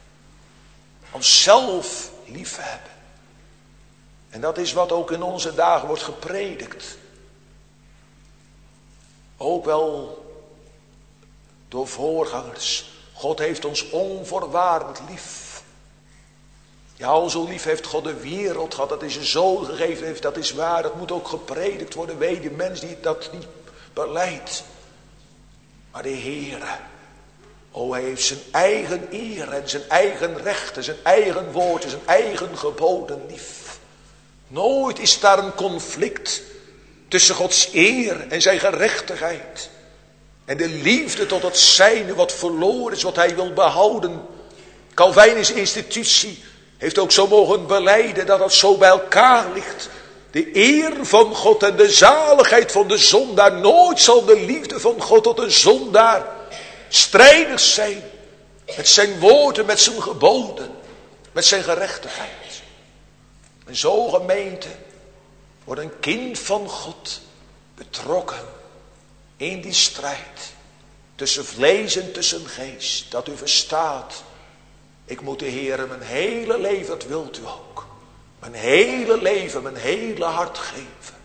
Onszelf lief hebben. En dat is wat ook in onze dagen wordt gepredikt. Ook wel door voorgangers. God heeft ons onvoorwaardelijk lief. Ja, al zo lief heeft God de wereld gehad, dat hij zijn zoon gegeven heeft, dat is waar. Dat moet ook gepredikt worden, weet die mens die dat niet beleidt. Maar de Heere, hij heeft zijn eigen eer en zijn eigen rechten, zijn eigen woord en zijn eigen geboden lief. Nooit is daar een conflict tussen Gods eer en zijn gerechtigheid. En de liefde tot het zijne wat verloren is, wat hij wil behouden. Calvinische institutie heeft ook zo mogen belijden dat het zo bij elkaar ligt. De eer van God en de zaligheid van de zondaar. Nooit zal de liefde van God tot een zondaar strijdig zijn. Met zijn woorden, met zijn geboden, met zijn gerechtigheid. En zo, gemeente, wordt een kind van God betrokken in die strijd tussen vlees en tussen geest. Dat u verstaat, ik moet de Heer mijn hele leven, dat wilt u ook. Mijn hele leven, mijn hele hart geven.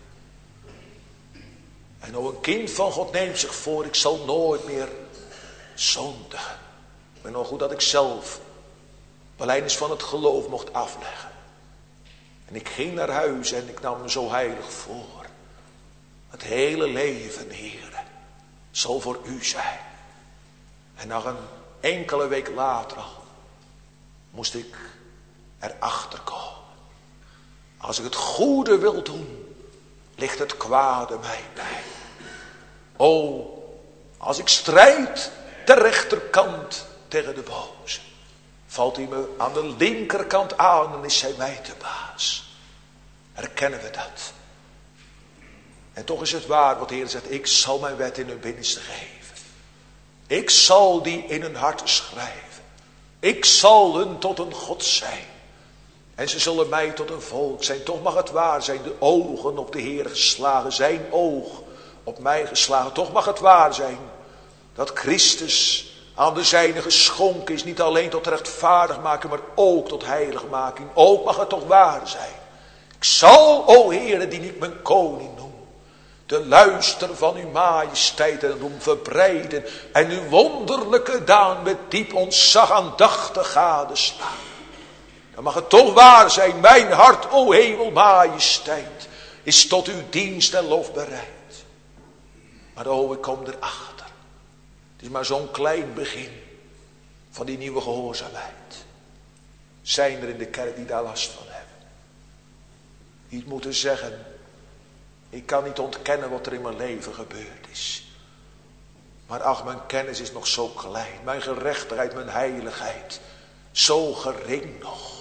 En ook een kind van God neemt zich voor, ik zal nooit meer zondigen. Ik ben nog goed dat ik zelf belijdenis van het geloof mocht afleggen. En ik ging naar huis en ik nam me zo heilig voor. Het hele leven, Heere, zal voor u zijn. En nog een enkele week later al moest ik erachter komen. Als ik het goede wil doen, ligt het kwade mij bij. Als ik strijd ter rechterkant tegen de boze. Valt hij me aan de linkerkant aan en is hij mij te baas. Herkennen we dat? En toch is het waar wat de Heer zegt. Ik zal mijn wet in hun binnenste geven. Ik zal die in hun hart schrijven. Ik zal hun tot een God zijn. En ze zullen mij tot een volk zijn. Toch mag het waar zijn. De ogen op de Heer geslagen. Zijn oog op mij geslagen. Toch mag het waar zijn. Dat Christus aan de zijnen geschonken is. Niet alleen tot rechtvaardig maken. Maar ook tot heiligmaking. Ook mag het toch waar zijn. Ik zal, o Heere, die ik mijn koning noem. De luister van uw majesteit en roem verbreiden. En uw wonderlijke daan met diep ontzag aandachtig gadeslaan. Dan mag het toch waar zijn. Mijn hart, o hemel majesteit, is tot uw dienst en lof bereid. Maar o, ik kom erachter. Het is maar zo'n klein begin van die nieuwe gehoorzaamheid. Zijn er in de kerk die daar last van hebben. Die het moeten zeggen. Ik kan niet ontkennen wat er in mijn leven gebeurd is. Maar ach, mijn kennis is nog zo klein. Mijn gerechtigheid, mijn heiligheid. Zo gering nog.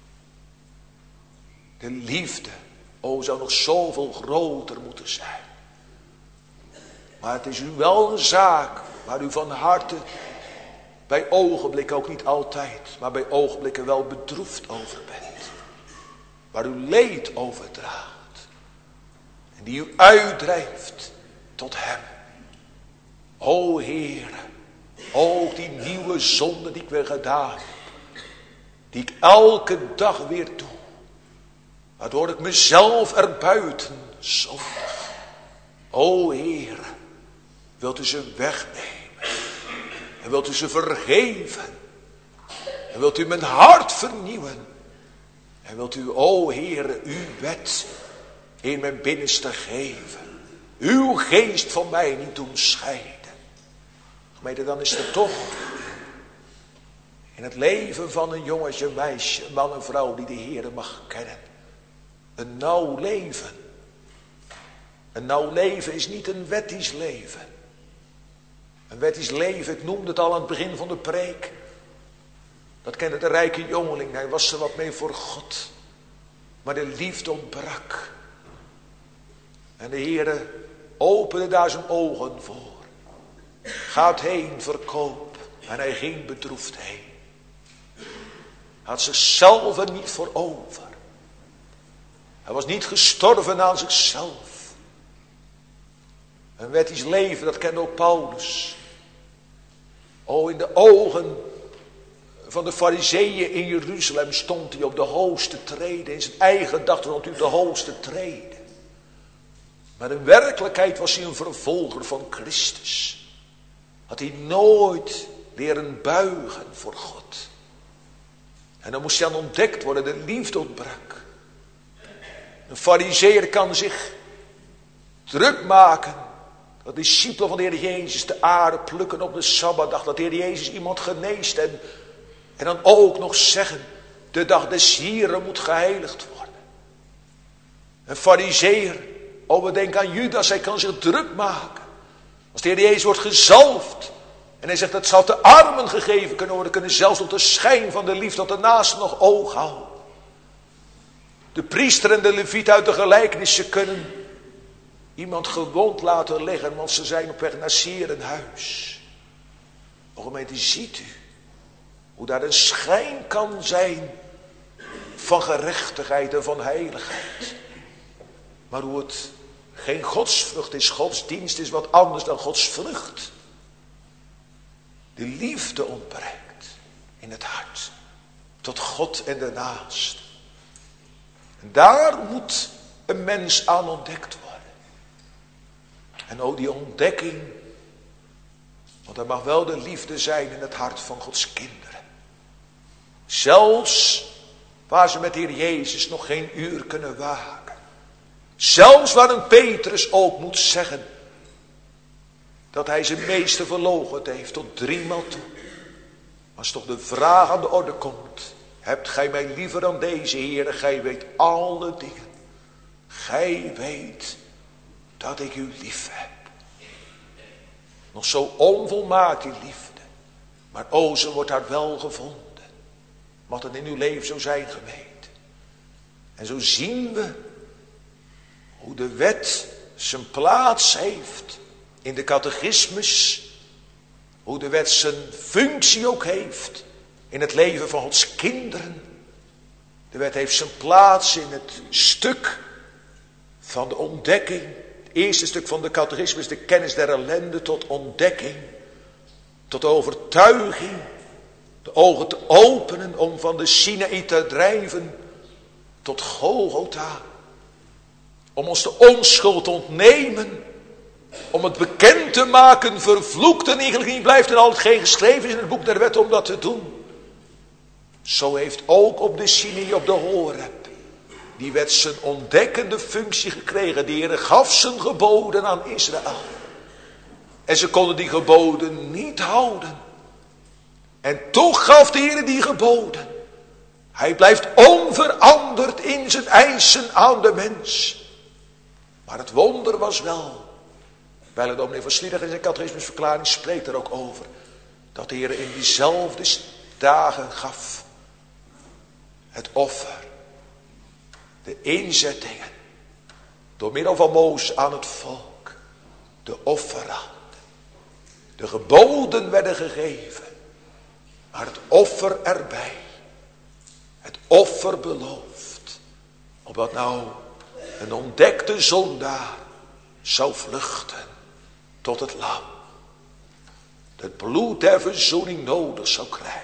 De liefde, o, zou nog zoveel groter moeten zijn. Maar het is u wel een zaak waar u van harte, bij ogenblikken ook niet altijd, maar bij ogenblikken wel bedroefd over bent. Waar u leed over draagt. En die u uitdrijft tot hem. O Heere, ook die nieuwe zonde die ik weer gedaan heb. Die ik elke dag weer doe. Waardoor ik mezelf erbuiten zondig. O Heere, wilt u ze wegnemen. En wilt u ze vergeven. En wilt u mijn hart vernieuwen. En wilt u, o Heere, uw wet in mijn binnenste geven. Uw geest van mij niet doen scheiden. Gemeente, dan is er toch in het leven van een jongetje, meisje, een man en vrouw die de Heere mag kennen. Een nauw leven. Een nauw leven is niet een wettisch leven. Een wettisch leven, ik noemde het al aan het begin van de preek. Dat kende de rijke jongeling, hij was er wat mee voor God. Maar de liefde ontbrak. En de Heere opende daar zijn ogen voor. Gaat heen, verkoop. En hij ging bedroefd heen. Hij had zichzelf er niet voor over. Hij was niet gestorven aan zichzelf. Een wettisch leven, dat kende ook Paulus. O, in de ogen van de Farizeeën in Jeruzalem stond hij op de hoogste trede. In zijn eigen dag stond hij op de hoogste trede. Maar in werkelijkheid was hij een vervolger van Christus. Had hij nooit leren buigen voor God. En dan moest hij aan ontdekt worden, de liefde ontbrak. Een farizeeër kan zich druk maken. Dat discipelen van de Heer Jezus de aarde plukken op de Sabbatdag. Dat de Heer Jezus iemand geneest. En dan ook nog zeggen, de dag des Heren moet geheiligd worden. Een farizeeër, we denken aan Judas, hij kan zich druk maken. Als de Heer Jezus wordt gezalfd. En hij zegt, dat zal de armen gegeven kunnen worden. Kunnen zelfs op de schijn van de liefde tot de naaste nog oog houden. De priester en de leviet uit de gelijkenissen kunnen iemand gewond laten liggen. Want ze zijn op weg naar Sierenhuis. O gemeente, ziet u hoe daar een schijn kan zijn van gerechtigheid en van heiligheid. Maar hoe het geen godsvrucht is. Godsdienst is wat anders dan godsvrucht. De liefde ontbreekt in het hart. Tot God en de naast. En daar moet een mens aan ontdekt worden. En ook die ontdekking. Want er mag wel de liefde zijn in het hart van Gods kinderen. Zelfs waar ze met de Heer Jezus nog geen uur kunnen waken. Zelfs waar een Petrus ook moet zeggen. Dat hij zijn meester verloochend heeft tot 3 maal toe. Als toch de vraag aan de orde komt. Hebt gij mij liever dan deze Heere? Gij weet alle dingen. Gij weet dat ik u lief heb. Nog zo onvolmaakt die liefde. Maar ozen wordt daar wel gevonden. Mag het in uw leven zo zijn, gemeente. En zo zien we hoe de wet zijn plaats heeft in de catechismus. Hoe de wet zijn functie ook heeft in het leven van Gods kinderen. De wet heeft zijn plaats in het stuk van de ontdekking. Het eerste stuk van de catechismus, de kennis der ellende, tot ontdekking. Tot overtuiging. De ogen te openen om van de Sinaï te drijven tot Golgotha. Om ons de onschuld te ontnemen. Om het bekend te maken, vervloekt en eigenlijk niet blijft en al hetgeen geschreven is in het boek der wet om dat te doen. Zo heeft ook op de Sinaï, op de Horeb, die wet zijn ontdekkende functie gekregen. De Heer gaf zijn geboden aan Israël. En ze konden die geboden niet houden. En toch gaf de Heer die geboden. Hij blijft onveranderd in zijn eisen aan de mens. Maar het wonder was wel, wijl de dominee van Sliedrecht in zijn catechismusverklaring spreekt er ook over, dat de Heer in diezelfde dagen gaf het offer, de inzettingen, door middel van Mozes aan het volk, de offeranden. De geboden werden gegeven, maar het offer erbij, het offer beloofd, opdat nou een ontdekte zondaar zou vluchten tot het lam. Het bloed der verzoening nodig zou krijgen.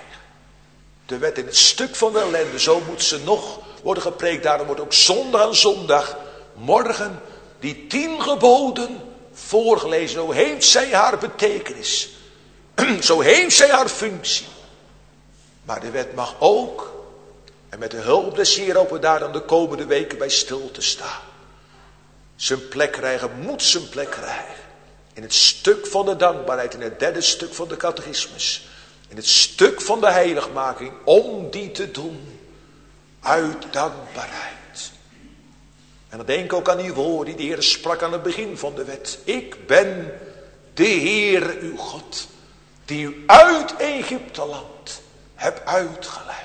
De wet in het stuk van de ellende, zo moet ze nog worden gepreekt. Daarom wordt ook zondag aan zondag morgen die 10 geboden voorgelezen. Zo heeft zij haar betekenis. Zo heeft zij haar functie. Maar de wet mag ook, en met de hulp des Heer hopen we daar dan de komende weken bij stil te staan, zijn plek krijgen, moet zijn plek krijgen. In het stuk van de dankbaarheid, in het derde stuk van de catechismus. In het stuk van de heiligmaking, om die te doen uit dankbaarheid. En dan denk ik ook aan die woorden die de Heer sprak aan het begin van de wet. Ik ben de Heer uw God, die u uit Egypteland heb uitgeleid.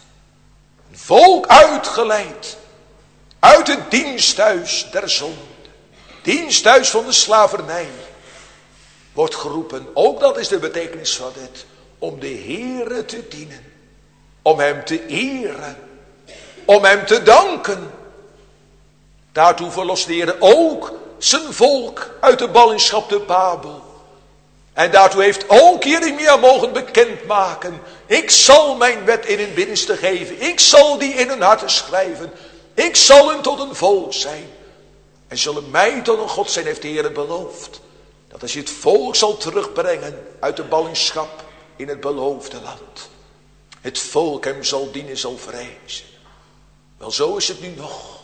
Een volk uitgeleid uit het diensthuis der zonde. Diensthuis van de slavernij. Wordt geroepen, ook dat is de betekenis van dit, om de Heere te dienen. Om hem te eren. Om hem te danken. Daartoe verlost de Heere ook zijn volk uit de ballingschap te Babel. En daartoe heeft ook Jeremia mogen bekendmaken. Ik zal mijn wet in hun binnenste geven. Ik zal die in hun harten schrijven. Ik zal hun tot een volk zijn. En zullen mij tot een God zijn, heeft de Heer beloofd. Dat als je het volk zal terugbrengen uit de ballingschap in het beloofde land. Het volk hem zal dienen, zal vrezen. Wel, zo is het nu nog.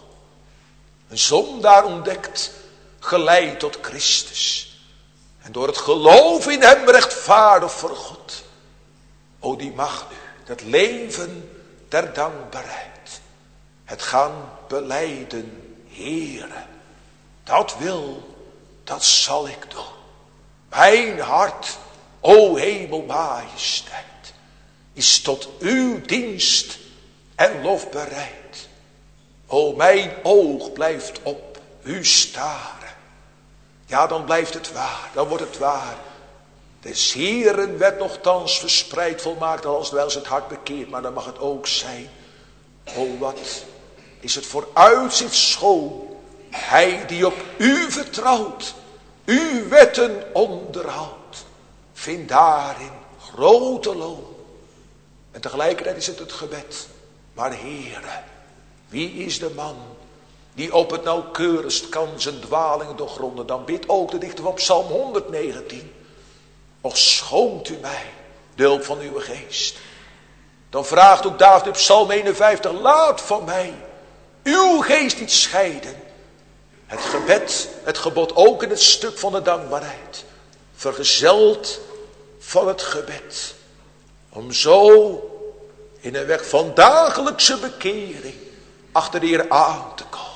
Een zondaar ontdekt, geleid tot Christus. En door het geloof in hem rechtvaardig voor God. O, die mag nu het leven der dankbaarheid. Het gaan belijden, Heere. Dat wil, dat zal ik doen. Mijn hart, o hemelmajesteit, is tot uw dienst en lof bereid. O, mijn oog blijft op u staren. Ja, dan blijft het waar, dan wordt het waar. Des Heeren werd nochtans verspreid volmaakt, als wel het hart bekeert, maar dan mag het ook zijn. O, wat is het vooruitzicht schoon. Hij die op u vertrouwt, uw wetten onderhoudt, vindt daarin grote loon. En tegelijkertijd is het gebed. Maar Heere, wie is de man die op het nauwkeurigst kan zijn dwalingen doorgronden? Dan bidt ook de dichter van Psalm 119. Och, schoont u mij de hulp van uw geest. Dan vraagt ook David op Psalm 51. Laat van mij uw geest niet scheiden. Het gebed, het gebod ook in het stuk van de dankbaarheid. Vergezeld van het gebed. Om zo in een weg van dagelijkse bekering achter de Heer aan te komen.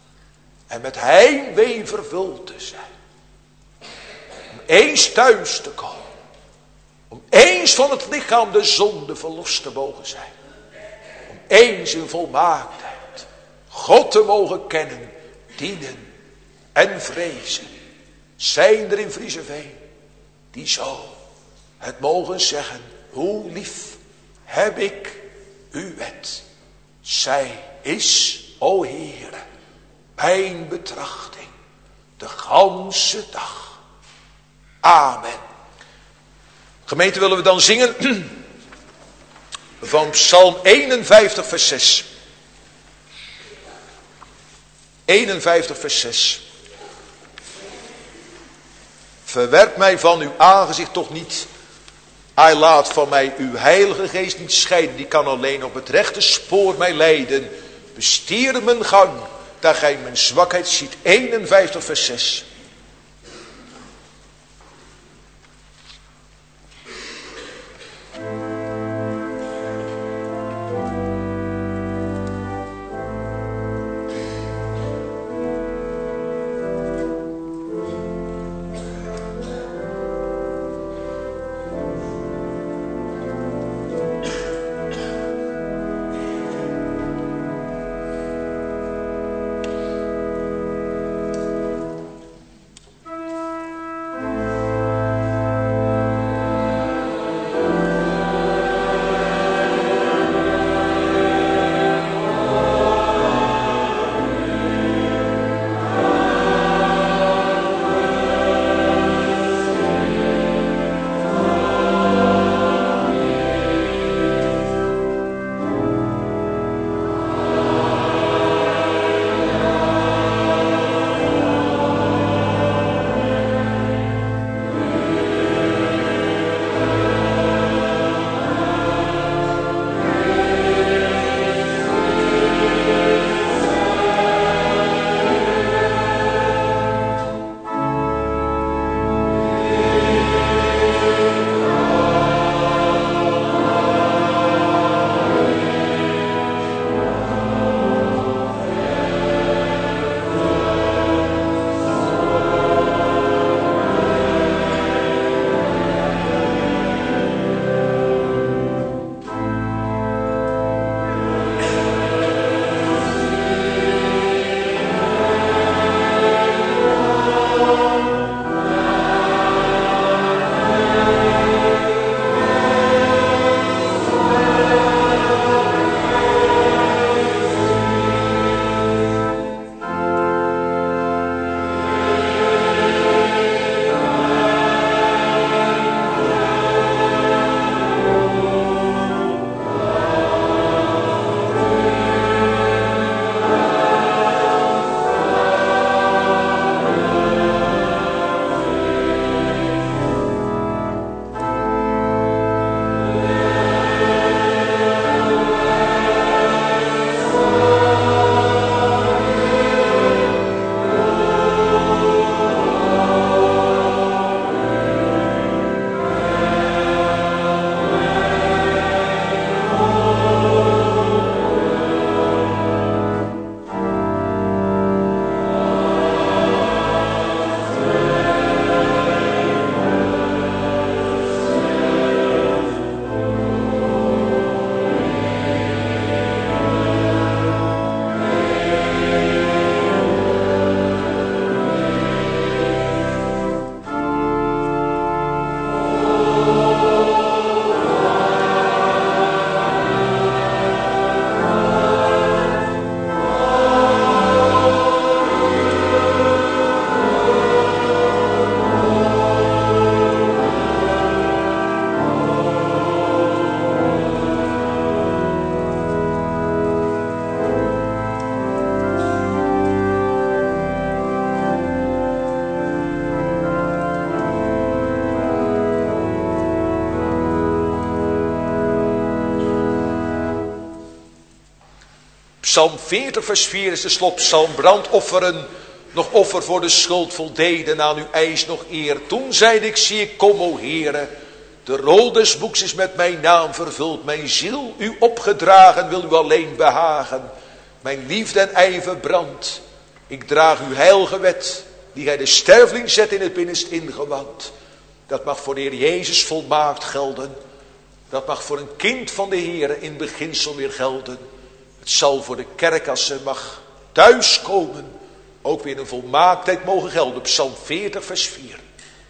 En met heimwee vervuld te zijn. Om eens thuis te komen. Om eens eens van het lichaam de zonde verlost te mogen zijn. Om eens in volmaaktheid God te mogen kennen, dienen en vrezen. Zijn er in Vriezeveen die zo het mogen zeggen, hoe lief heb ik uw wet. Zij is, o Heere, mijn betrachting de ganse dag. Amen. Gemeente, willen we dan zingen van Psalm 51 vers 6. 51 vers 6. Verwerp mij van uw aangezicht toch niet. Hij laat van mij uw heilige geest niet scheiden. Die kan alleen op het rechte spoor mij leiden. Bestier mijn gang, dat gij mijn zwakheid ziet. 51 vers 6. Psalm 40 vers 4 is de slotpsalm. Brandofferen, nog offer voor de schuld voldeden, aan uw eis nog eer. Toen zeide ik, zie ik, kom o Heere. De rol des boeks is met mijn naam vervuld. Mijn ziel, u opgedragen, wil u alleen behagen. Mijn liefde en ijver brandt. Ik draag uw heilige wet, die gij de sterveling zet in het binnenst ingewand. Dat mag voor de Heer Jezus volmaakt gelden. Dat mag voor een kind van de Heere in beginsel weer gelden. Het zal voor de kerk als ze mag thuiskomen ook weer een volmaaktheid mogen gelden. Psalm 40 vers 4.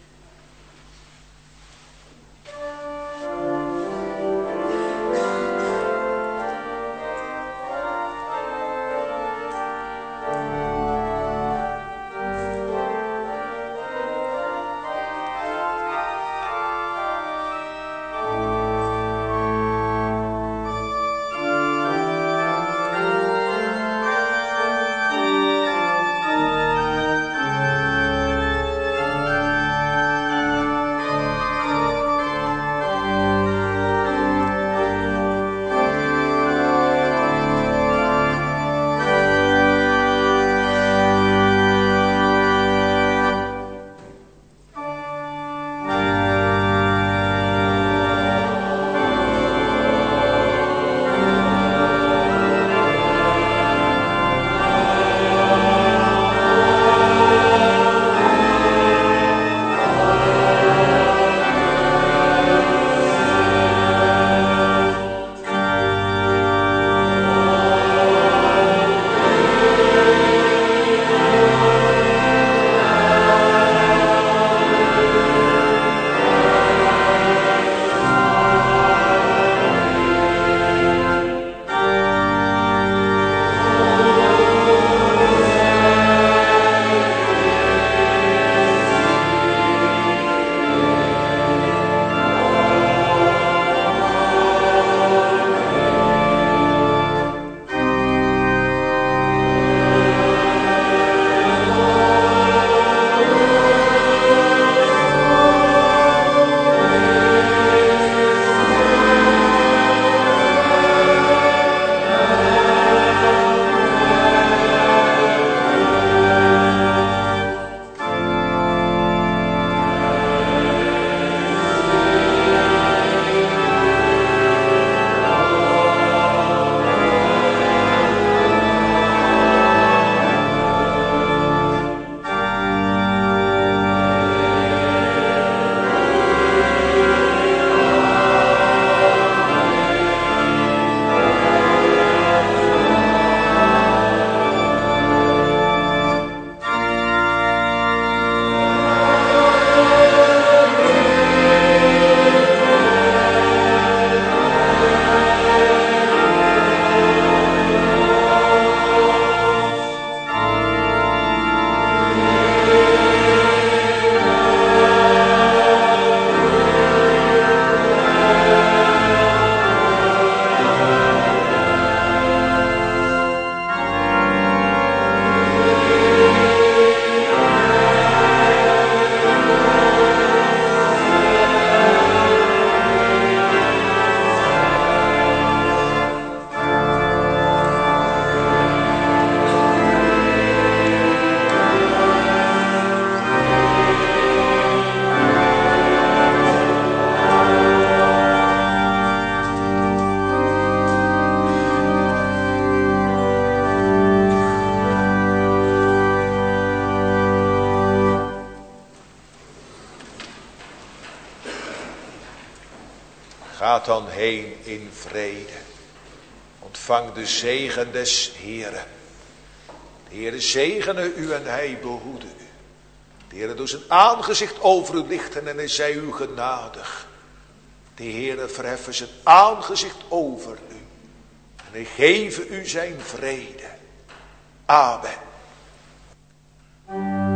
Gaat dan heen in vrede. Ontvang de zegen des Heeren. De Heere zegene u en hij behoede u. De Heere doet zijn aangezicht over u lichten en hij zij u genadig. De Heere verheffen zijn aangezicht over u. En hij geven u zijn vrede. Amen.